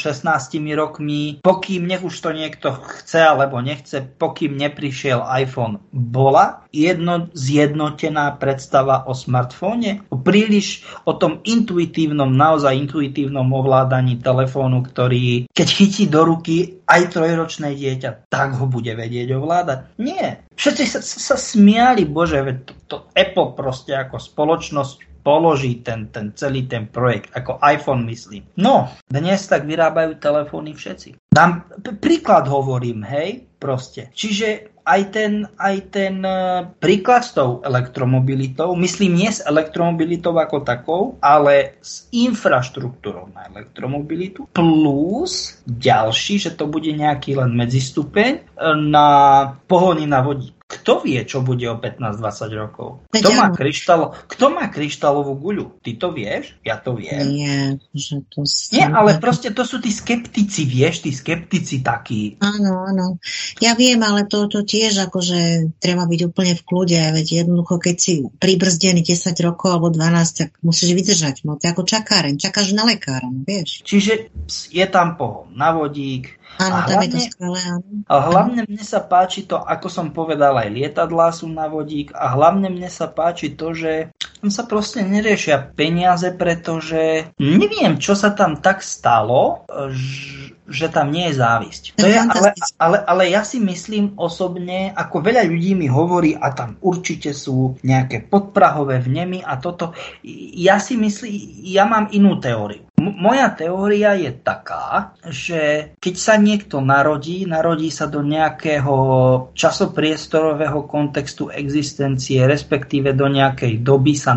rokmi, pokým nech už to niekto chce alebo nechce, pokým neprišiel iPhone, bola zjednotená predstava o smartfóne? Príliš o tom naozaj intuitívnom ovládaní telefónu, ktorý keď chytí do ruky aj 3-ročné dieťa, tak ho bude vedieť ovládať? Nie. Všetci sa smiali, bože, to Apple proste ako spoločnosť položí ten celý ten projekt, ako iPhone myslím. No, dnes tak vyrábajú telefóny všetci. Dám príklad hovorím, hej, proste. Čiže aj ten príklad s tou elektromobilitou, myslím nie s elektromobilitou ako takou, ale s infraštruktúrou na elektromobilitu, plus ďalší, že to bude nejaký len medzistupeň na pohony na vodík. Kto vie, čo bude o 15-20 rokov? Kto má kryštálovú guľu? Ty to vieš? Ja to viem. Nie, ale proste to sú tí skeptici, vieš, tí skeptici takí.
Áno. Ja viem, ale to tiež akože treba byť úplne v kľude, veď jednoducho, keď si pribrzdený 10 rokov alebo 12, tak musíš vydržať. No to je ako čakáreň, čakáš na lekára, vieš.
Čiže je tam pohon na vodík.
Áno, tam je to skvelé.
A hlavne mne sa páči to, ako som povedal, aj lietadlá sú na vodík a hlavne mne sa páči to, že tam sa proste neriešia peniaze, pretože neviem, čo sa tam tak stalo, že tam nie je závisť. To je, ale ja si myslím osobne, ako veľa ľudí mi hovorí, a tam určite sú nejaké podprahové vnemy a toto. Ja si myslím, ja mám inú teóriu. Moja teória je taká, že keď sa niekto narodí sa do nejakého časopriestorového kontextu existencie, respektíve do nejakej doby sa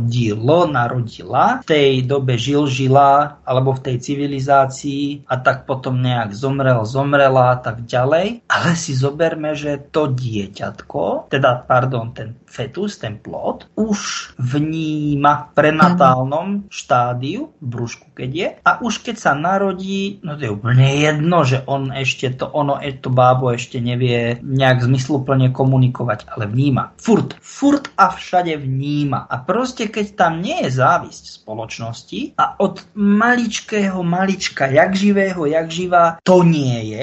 narodila, v tej dobe žila, alebo v tej civilizácii a tak potom nejak zomrela a tak ďalej. Ale si zoberme, že to dieťatko, ten fetus, ten plod, už vníma v prenatálnom štádiu, v brúšku keď je, a už keď sa narodí, no to je úplne jedno, že on ešte to bábo ešte nevie nejak zmysluplne komunikovať, ale vníma. Furt a všade vníma. A proste keď tam nie je závisť spoločnosti a od malička, jak živá, to nie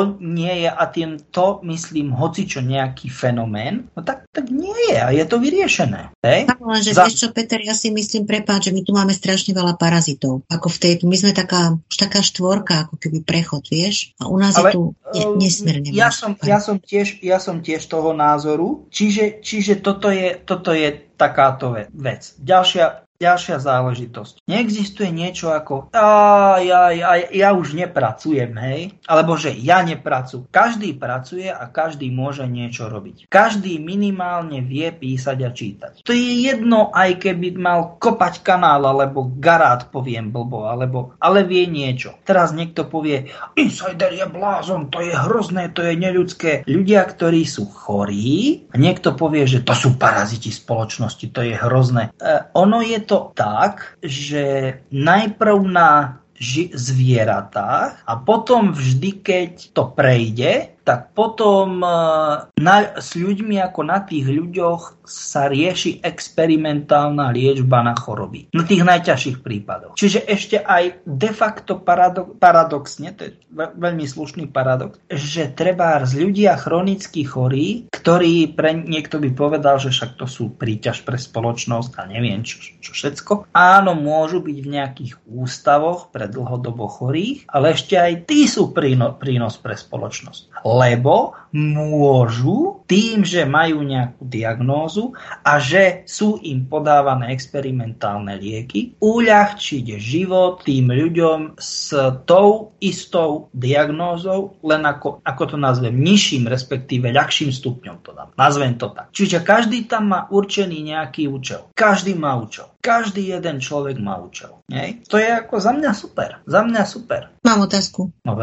je a týmto myslím hocičo nejaký fenomén, no tak nie je a je to vyriešené.
Áno, lenže vieš čo, Peter, ja si myslím, prepáč, že my tu máme strašne veľa parazitov. Ako my sme taká štvorka, ako keby prechod, vieš? A u nás ale, je tu nesmierne.
Ja som tiež toho názoru, čiže toto je takáto vec. Ďalšia záležitosť. Neexistuje niečo ako ja už nepracujem, hej? Alebo že ja nepracujem. Každý pracuje a každý môže niečo robiť. Každý minimálne vie písať a čítať. To je jedno, aj keby mal kopať kanál, alebo garát, poviem blbo, ale vie niečo. Teraz niekto povie, insider je blázon, to je hrozné, to je neľudské. Ľudia, ktorí sú chorí, a niekto povie, že to sú paraziti spoločnosti, to je hrozné. Ono je to tak, že najprv na zvieratách a potom vždy, keď to prejde, tak potom s ľuďmi ako na tých ľuďoch sa rieši experimentálna liečba na choroby. Na tých najťažších prípadoch. Čiže ešte aj de facto paradoxne, to je veľmi slušný paradox, že trebárs ľudia chronicky chorí, ktorí niekto by povedal, že však to sú príťaž pre spoločnosť a neviem čo všetko. Áno, môžu byť v nejakých ústavoch pre dlhodobo chorých, ale ešte aj tí sú prínos pre spoločnosť. Lebo môžu tým, že majú nejakú diagnózu a že sú im podávané experimentálne lieky, uľahčiť život tým ľuďom s tou istou diagnózou, len ako to nazvem, nižším, respektíve ľahším stupňom to dám. Nazvem to tak. Čiže každý tam má určený nejaký účel. Každý má účel. Každý jeden človek má účel. Nie? To je ako za mňa super.
Mám otázku.
No,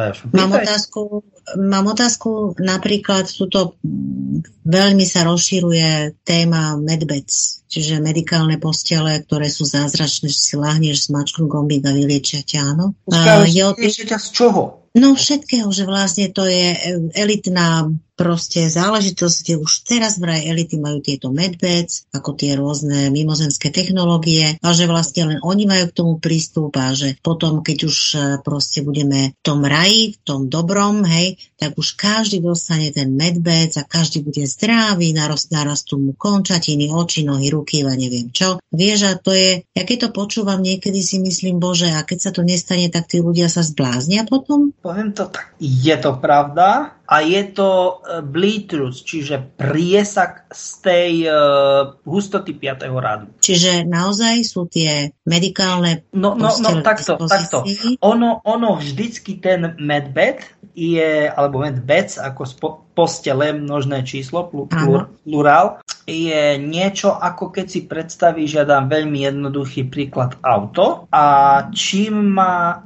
Mám otázku, napríklad tuto veľmi sa rozširuje téma medbeds, čiže medikálne postele, ktoré sú zázračné, že si láhneš, zmačknú gombík a vyliečia ťa, áno.
Vyliečia ťa z čoho?
No všetkého, že vlastne to je elitná proste záležitosť, kde už teraz vraj elity majú tieto medbeds, ako tie rôzne mimozemské technológie a že vlastne len oni majú k tomu prístup a že potom, keď už proste budeme v tom raji, v tom dobrom, hej, tak už každý dostane ten medbeds a každý bude zdravý, narastú mu končatiny, oči, nohy, ruky a neviem čo. Vieš, a to je, ja keď to počúvam, niekedy si myslím, Bože, a keď sa to nestane, tak tí ľudia sa zbláznia potom?
Poviem to tak, je to pravda, a je to bleed-through, čiže priesak z tej hustoty 5. rádu.
Čiže naozaj sú tie medikálne postele
takto. Ono vždycky ten medbed je, alebo medbeds ako postele, množné číslo, plurál, je niečo, ako keď si predstavíš, ja dám veľmi jednoduchý príklad, auto, a čím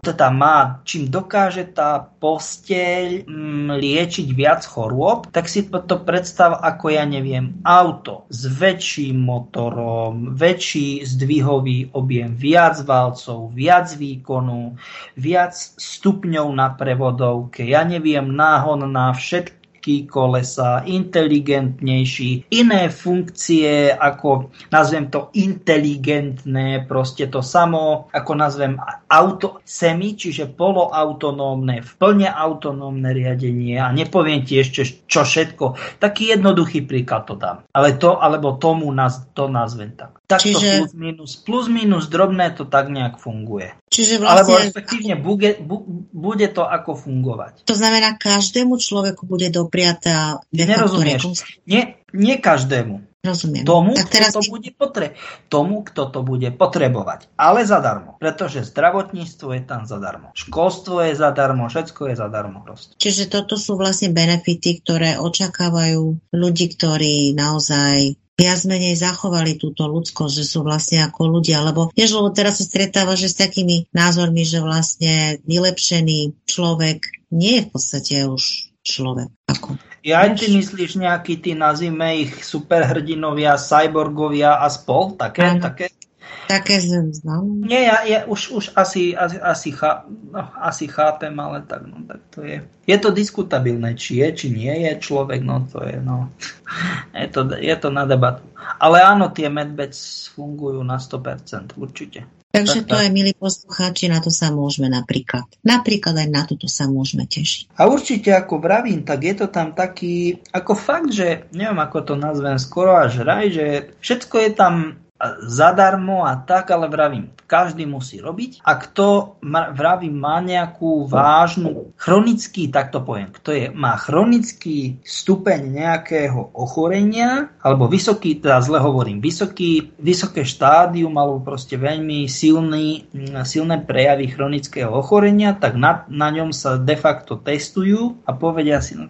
dokáže tá posteľ liečiť viac chorôb, tak si to predstav ako, ja neviem, auto s väčším motorom, väčší zdvihový objem, viac valcov, viac výkonu, viac stupňov na prevodovke, ja neviem, náhon na všetky kolesa, inteligentnejší, iné funkcie, ako nazvem to inteligentné, proste to samo, ako nazvem auto semi, čiže poloautonómne, plne autonómne riadenie, a nepoviem ti ešte čo všetko. Taký jednoduchý príklad to dám. Alebo tomu to nazvem tak. Takto plus minus drobné to tak nejak funguje.
Čiže vlastne,
alebo respektívne bude to ako fungovať.
To znamená, každému človeku bude dopriatá de facto rekonstrukcia?
Nie každému.
Rozumiem.
Tomu, kto to bude potrebovať. Ale zadarmo. Pretože zdravotníctvo je tam zadarmo. Školstvo je zadarmo, všetko je zadarmo. Proste.
Čiže toto sú vlastne benefity, ktoré očakávajú ľudí, ktorí naozaj viac menej zachovali túto ľudskosť, že sú vlastne ako ľudia, lebo teraz sa stretáva, že s takými názormi, že vlastne vylepšený človek nie je v podstate už človek. Ako?
Ja aj ty myslíš nejaký, nazvime ich superhrdinovia, cyborgovia a spol? Také?
Také znam.
Nie, ja už asi chápem, ale tak to je. Je to diskutabilné, či nie je človek, to je, je to na debatu. Ale áno, tie medbeds fungujú na 100%, určite.
Takže to aj, milí poslucháči, na to sa môžeme napríklad aj na toto sa môžeme tešiť.
A určite, ako vravím, tak je to tam taký, ako fakt, že neviem, ako to nazvem, skoro až raj, že všetko je tam zadarmo a tak, ale vravím, každý musí robiť. A kto, vravím, má nejakú vážnu chronický, tak to poviem, má chronický stupeň nejakého ochorenia, alebo vysoké štádium, alebo proste veľmi silné prejavy chronického ochorenia, tak na ňom sa de facto testujú a povedia si,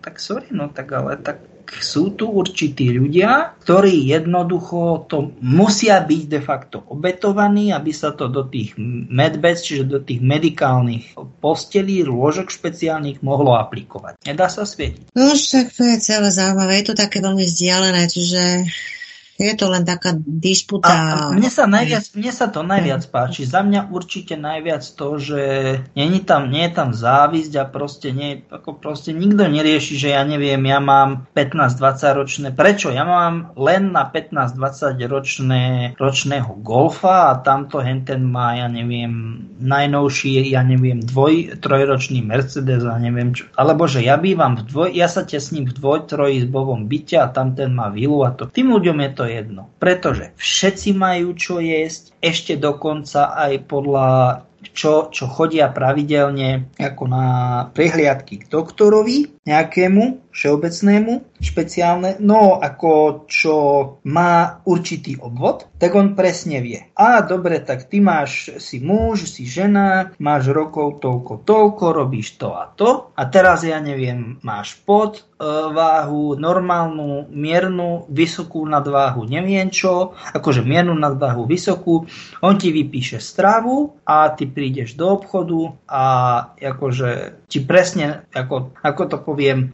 sú tu určití ľudia, ktorí jednoducho to musia byť de facto obetovaní, aby sa to do tých medbeds, čiže do tých medikálnych postelí, lôžok špeciálnych mohlo aplikovať. Nedá sa svietiť.
No však to je celé zaujímavé. Je to také veľmi vzdialené, čiže je to len taká disputa.
A mne sa to najviac páči. Za mňa určite najviac to, že nie je tam závisť a proste nikto nerieši, že ja neviem, ja mám 15-20 ročné. Prečo? Ja mám len na 15-20 ročného Golfa a tamto henten má, ja neviem, najnovší, ja neviem, 2-3-ročný Mercedes a neviem čo. Alebo že ja bývam ja sa tesním v 2-3-izbovom byte a tamten má vilu a to. Tým ľuďom je to jedno. Pretože všetci majú čo jesť, ešte dokonca aj podľa čo chodia pravidelne ako na prehliadky k doktorovi nejakému všeobecnému, špeciálne, ako čo má určitý obvod, tak on presne vie. Dobre, tak ty si muž, si žena, máš rokov toľko, robíš to a to a teraz ja neviem, máš váhu, normálnu, miernu, vysokú nadváhu, neviem čo, akože miernu nadváhu, vysokú, on ti vypíše stravu a ty prídeš do obchodu a akože ti presne, ako to poviem,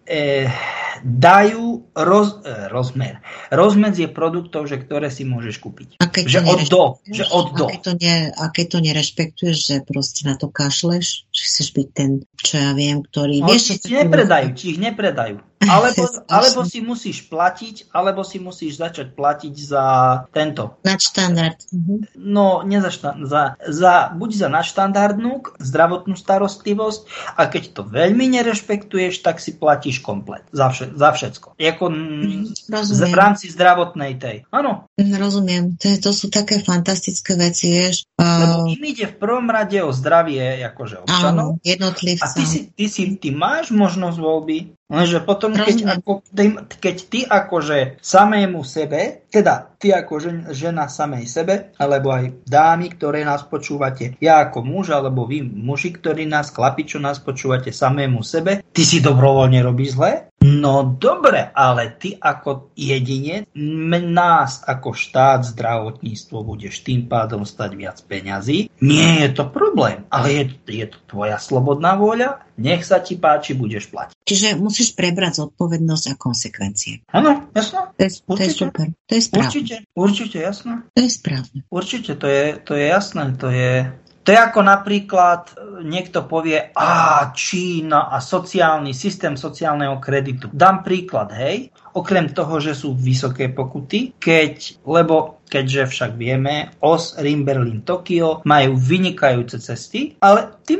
dajú rozmedzie produktov, ktoré si môžeš kúpiť. Že od do.
A keď to nerešpektuješ, že proste na to kašleš, že chceš byť ten, čo ja viem, ktorý...
Ti ich nepredajú. Alebo si musíš platiť, alebo si musíš začať platiť za tento.
Nadštandard.
No, buď za nadštandardnú zdravotnú starostlivosť a keď to veľmi nerešpektuješ, tak si platíš komplet. Za všetko. V rámci zdravotnej tej. Áno,
Rozumiem. To sú také fantastické veci, vieš.
Lebo im ide v prvom rade o zdravie akože občanov.
Áno, jednotlivca.
A ty máš možnosť voľby. Lenže potom, keď ty akože samému sebe, teda ty ako žena samej sebe, alebo aj dámy, ktoré nás počúvate, ja ako muž, alebo vy muži, ktorí nás, chlapi, čo nás počúvate samému sebe, ty si dobrovoľne robíš zle? No dobre, ale ty ako jedinec, nás ako štát, zdravotníctvo budeš tým pádom stať viac peňazí. Nie je to problém, ale je to tvoja slobodná vôľa, nech sa ti páči, budeš platiť.
Čiže musíš prebrať zodpovednosť a konsekvencie.
Áno, jasno.
To je super. To je správne.
Určite, jasno.
To je správne.
Určite, to je jasné. To je ako napríklad niekto povie, Čína a sociálny systém sociálneho kreditu. Dám príklad, hej, okrem toho, že sú vysoké pokuty, keďže však vieme, Os, Rim, Berlín, Tokio majú vynikajúce cesty, ale ty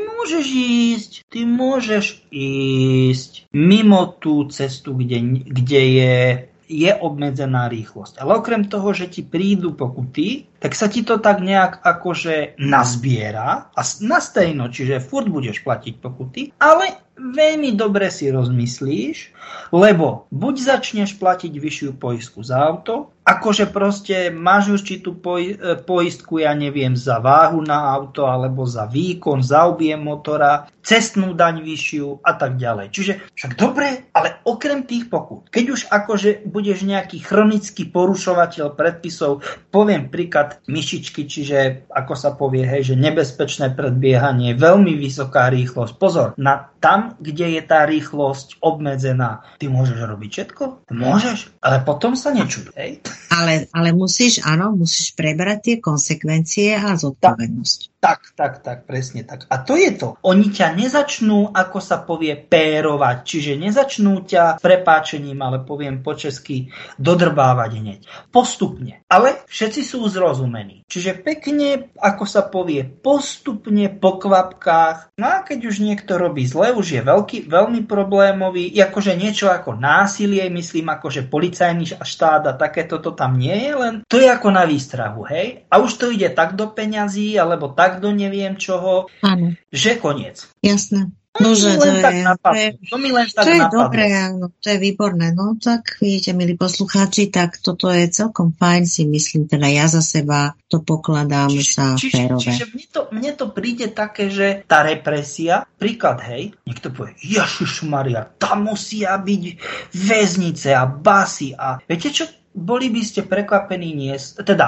môžeš ísť mimo tú cestu, kde je obmedzená rýchlosť. Ale okrem toho, že ti prídu pokuty, tak sa ti to tak nejak akože nazbiera a nastejno, čiže furt budeš platiť pokuty, ale veľmi dobre si rozmyslíš, lebo buď začneš platiť vyššiu poistku za auto, akože proste máš určitú poistku, ja neviem, za váhu na auto, alebo za výkon, za objem motora, cestnú daň vyššiu a tak ďalej. Čiže však dobre, ale okrem tých pokút, keď už akože budeš nejaký chronický porušovateľ predpisov, poviem príklad myšičky, čiže ako sa povie, hej, že nebezpečné predbiehanie, veľmi vysoká rýchlosť. Pozor, tam, kde je tá rýchlosť obmedzená, ty môžeš robiť všetko? Môžeš, ale potom sa nečuduj, hej?
Ale musíš prebrať tie konsekvencie a zodpovednosť.
Tak, presne tak. A to je to. Oni ťa nezačnú, ako sa povie, pérovať, čiže nezačnú ťa prepáčením, ale poviem po česky, dodrbávať hneď. Postupne. Ale všetci sú zrozumení. Čiže pekne, ako sa povie, postupne po kvapkách. No a keď už niekto robí zle, už je veľmi problémový, akože niečo ako násilie, myslím, akože policajný štát a takéto to tam nie je, len to je ako na výstrahu, hej? A už to ide tak do peňazí, alebo tak do neviem čoho,
áno,
že koniec.
Jasné.
Nože, to mi len tak
je
napadlo.
Dobré, áno, to je výborné. No tak vidíte, milí poslucháči, tak toto je celkom fajn, si myslím, teda ja za seba to pokladám za férové.
Čiže mne to príde také, že tá represia, príklad, hej, niekto povie, Ježišmaria, tam musia byť väznice a basy a viete čo, boli by ste prekvapení, nie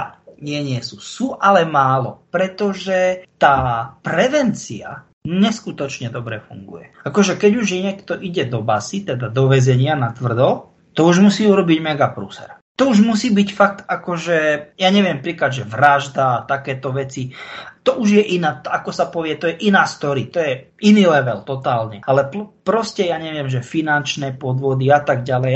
sú, ale málo, pretože tá prevencia neskutočne dobre funguje. Akože keď už niekto ide do basy, teda do väzenia na tvrdo, to už musí urobiť mega prúser. To už musí byť fakt akože, ja neviem, príklad, že vražda a takéto veci, to už je iná, ako sa povie, to je iná story, to je iný level totálne. Ale proste, ja neviem, že finančné podvody a tak ďalej.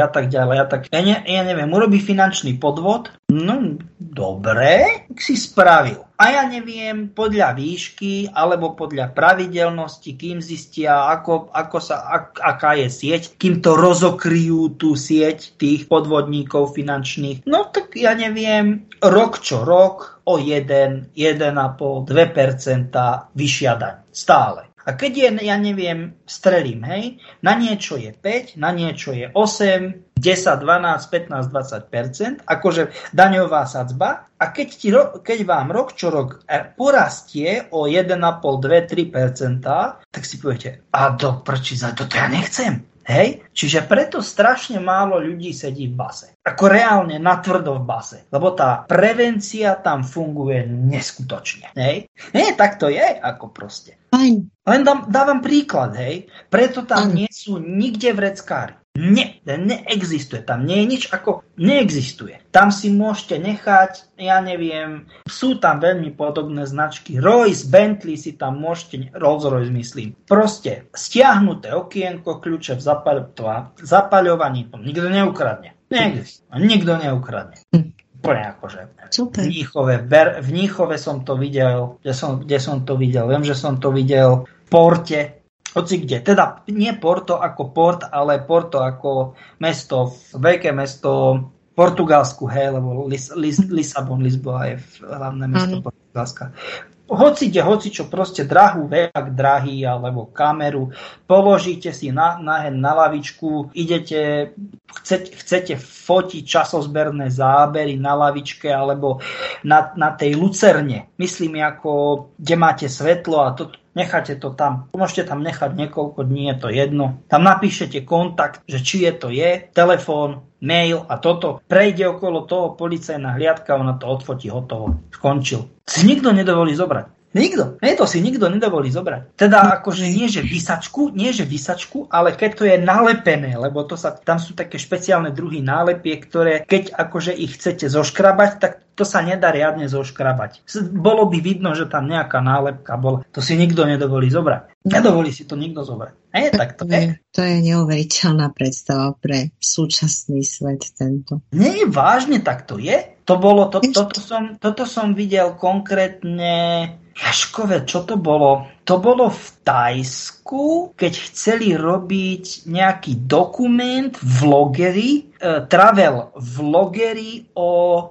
Ja neviem, urobí finančný podvod, no dobre, si spravil. A ja neviem, podľa výšky alebo podľa pravidelnosti, kým zistia, aká je sieť, kým to rozokryjú tú sieť tých podvodníkov finančných. No tak ja neviem, rok čo rok o 1, 1,5, 2% vyššia daň. Stále. A keď je, ja neviem, strelím, hej, na niečo je 5, na niečo je 8, 10, 12, 15, 20%, akože daňová sadzba. A keď vám rok čo rok porastie o 1,5, 2, 3%, tak si poviete, a do prčí, za toto ja nechcem. Hej? Čiže preto strašne málo ľudí sedí v base. Ako reálne natvrdo v base. Lebo tá prevencia tam funguje neskutočne. Hej? Nie, tak to je, ako proste.
Fajn.
Len dávam príklad, hej. Preto tam nie sú nikde vreckári. Neexistuje. Tam nie je nič ako neexistuje. Tam si môžete nechať, ja neviem, sú tam veľmi podobné značky. Royce, Bentley si tam môžete, Rolls-Royce myslím. Proste stiahnuté okienko, kľúče v zapaľovaní, to nikto neukradne. Neexistuje. Nikto neukradne. Úplne akože.
Super.
V Níchove som to videl, kde som to videl. Viem, že som to videl v Porte, hoci kde. Teda nie Porto ako port, ale Porto ako mesto, veľké mesto v Portugalsku, hej, lebo Lisabon je hlavné mesto Portugalska. Hocičo, proste drahú vek, drahý, alebo kameru, položíte si na lavičku, idete, chcete fotiť časozberné zábery na lavičke, alebo na tej lucerne. Myslím, ako, kde máte svetlo a to necháte to tam. Môžete tam nechať niekoľko dní, je to jedno. Tam napíšete kontakt, že či je to telefón, mail a toto. Prejde okolo toho policajná hliadka, ona to odfotí, hotovo. Skončil. Si nikto nedovolí zobrať. Nikto. To si nikto nedovolí zobrať. Teda akože nie, že vysačku, ale keď to je nalepené, lebo tam sú také špeciálne druhy nálepiek, ktoré keď akože ich chcete zoškrabať, tak to sa nedá riadne zoškrabať. Bolo by vidno, že tam nejaká nálepka bola. To si nikto nedovolí zobrať. Nedovolí si to nikto zobrať. Tak to je.
To je neuveriteľná predstava pre súčasný svet tento.
Nie, vážne, tak to je. Toto som videl konkrétne. Jaškové, čo to bolo? To bolo v Thajsku, keď chceli robiť nejaký dokument, travel vlogery o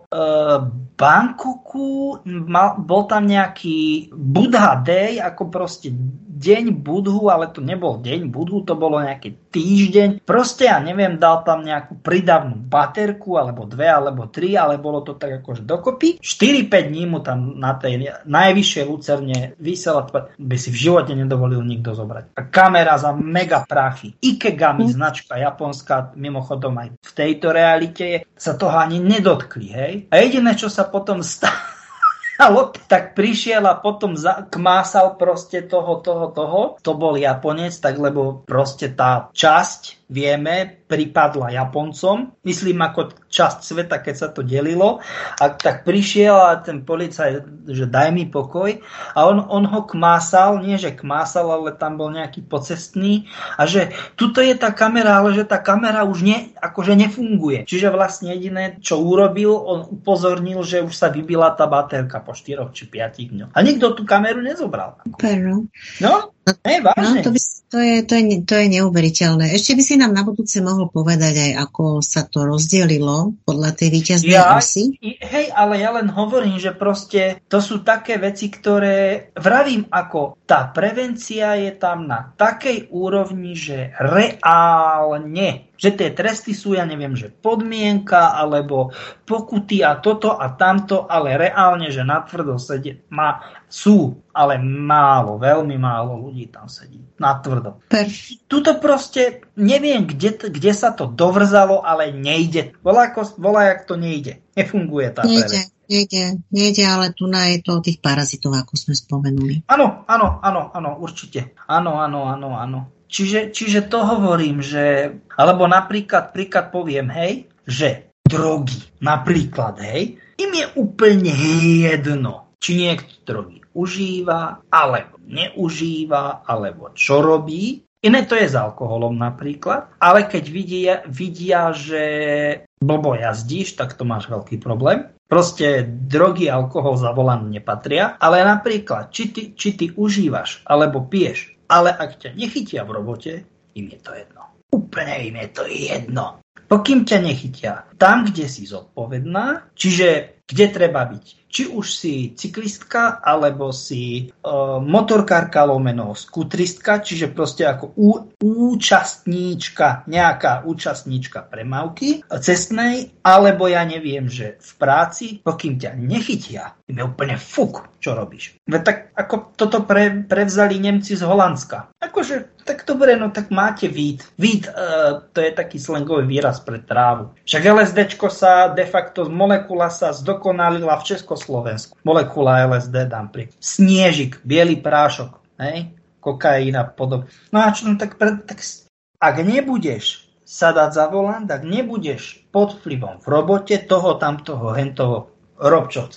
Bangkoku. Bol tam nejaký Buddha Day, ako proste deň Budhu, ale to nebol deň Budhu, to bolo nejaký týždeň. Proste ja neviem, dal tam nejakú pridavnú baterku, alebo 2, alebo 3, ale bolo to tak akože dokopy. 4-5 dní mu tam na tej najvyššej lucerne vysela, by si v živote nedovolil nikto zobrať. A kamera za mega prachy. Ikegami, značka japonská, mimochodom aj v tejto realite sa toho ani nedotkli, hej. A jediné, čo sa potom stalo, tak prišiel a potom kmásal proste toho. To bol Japonec, tak lebo proste tá časť, vieme, pripadla Japoncom. Myslím, ako časť sveta, keď sa to delilo. A tak prišiel a ten policajt, že daj mi pokoj. A on ho kmásal, nie že kmásal, ale tam bol nejaký pocestný. A že tuto je tá kamera, ale že tá kamera už akože nefunguje. Čiže vlastne jediné, čo urobil, on upozornil, že už sa vybila tá baterka po 4 či 5 dňoch. A nikto tú kameru nezobral. No? Vážne.
No, to je neuveriteľné. Ešte by si nám na budúce mohol povedať aj, ako sa to rozdelilo podľa tej víťaznej osy.
Hej, ale ja len hovorím, že proste to sú také veci, ktoré vravím, ako tá prevencia je tam na takej úrovni, že reálne, že tie tresty sú, ja neviem, že podmienka, alebo pokuty a toto a tamto, ale reálne, že natvrdo sú, ale málo, veľmi málo ľudí tam sedí. Natvrdo. Tuto proste, neviem, kde sa to dovrzalo, ale nejde. Volá, jak to nejde. Nefunguje tá prevencia.
Nejde, ale tu je to o tých parazitov, ako sme spomenuli.
Áno, určite. Áno. Čiže to hovorím, že, alebo napríklad poviem, hej, že drogy, napríklad, hej, im je úplne jedno, či niekto drogy užíva, alebo neužíva, alebo čo robí. Iné to je s alkoholom napríklad, ale keď vidia, že blbo jazdíš, tak to máš veľký problém. Proste drogy, alkohol za volant nepatria, ale napríklad, či ty užívaš, alebo piješ, ale ak ťa nechytia v robote, im je to jedno. Úplne im je to jedno. Pokým ťa nechytia tam, kde si zodpovedná, čiže kde treba byť. Či už si cyklistka, alebo si motorkárka lomeno skutristka, čiže proste ako účastníčka, nejaká účastníčka premávky cestnej, alebo ja neviem, že v práci, pokým ťa nechytia, im je úplne fuk, čo robíš. Tak ako toto prevzali Nemci z Holandska. Akože, tak dobre, no tak máte vít. Vít, to je taký slangový výraz pre trávu. Však LSDčko sa de facto, molekula sa zdokonalila v Československu. Molekula LSD dám pri. Sniežik, biely prášok, hej? Kokain a podobne. No a čo, tak ak nebudeš sa dať za volant, ak nebudeš pod vplyvom v robote toho, tamtoho, hentoho, rob čo chceš.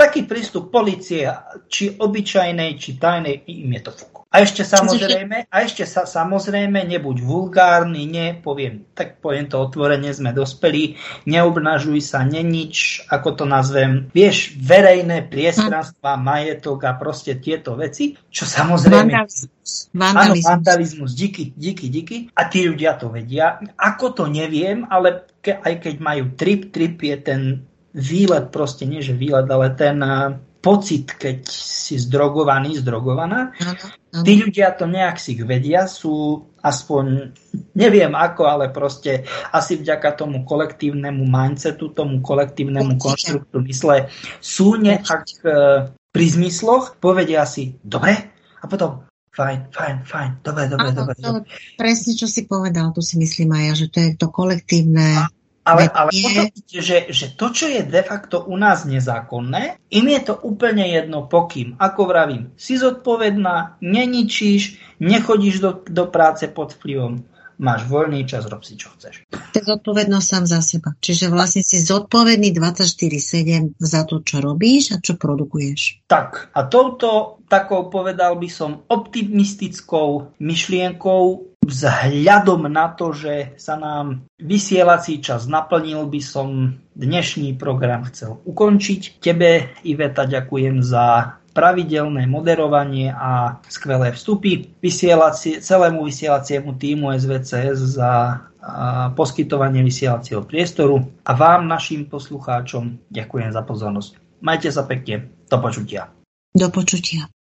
Taký prístup polície, či obyčajnej, či tajnej, im je to fuk. A ešte samozrejme, nebuď vulgárny, poviem to otvorene, sme dospelí, neobnažuj sa, nenič, ako to nazvem, vieš, verejné priestranstva, majetok a proste tieto veci, čo samozrejme... Vandalizmus, díky. A tí ľudia to vedia. Ako to neviem, ale aj keď majú trip je ten výlet, proste nie že výlet, ale ten... pocit, keď si zdrogovaná. Tí ľudia to nejak si vedia, sú aspoň, neviem ako, ale proste asi vďaka tomu kolektívnemu mindsetu, tomu kolektívnemu konštruktu mysle sú nejak pri zmysloch, povedia si, dobre, a potom fajn, dobre.
Presne, čo si povedal, tu si myslím aj ja, že to je to kolektívne...
Ale potom, že to, čo je de facto u nás nezákonné, im je to úplne jedno pokým. Ako vravím, si zodpovedná, neničíš, nechodíš do práce pod vplyvom, máš voľný čas, rob si, čo chceš.
To je zodpovednosť sám za seba. Čiže vlastne si zodpovedný 24/7 za to, čo robíš a čo produkuješ.
Tak, a touto takou, povedal by som, optimistickou myšlienkou vzhľadom na to, že sa nám vysielací čas naplnil, by som dnešný program chcel ukončiť. Tebe, Iveta, ďakujem za pravidelné moderovanie a skvelé vstupy. Celému vysielaciemu týmu SVCS za poskytovanie vysielacieho priestoru a vám, našim poslucháčom, ďakujem za pozornosť. Majte sa pekne. Do počutia.
Do počutia.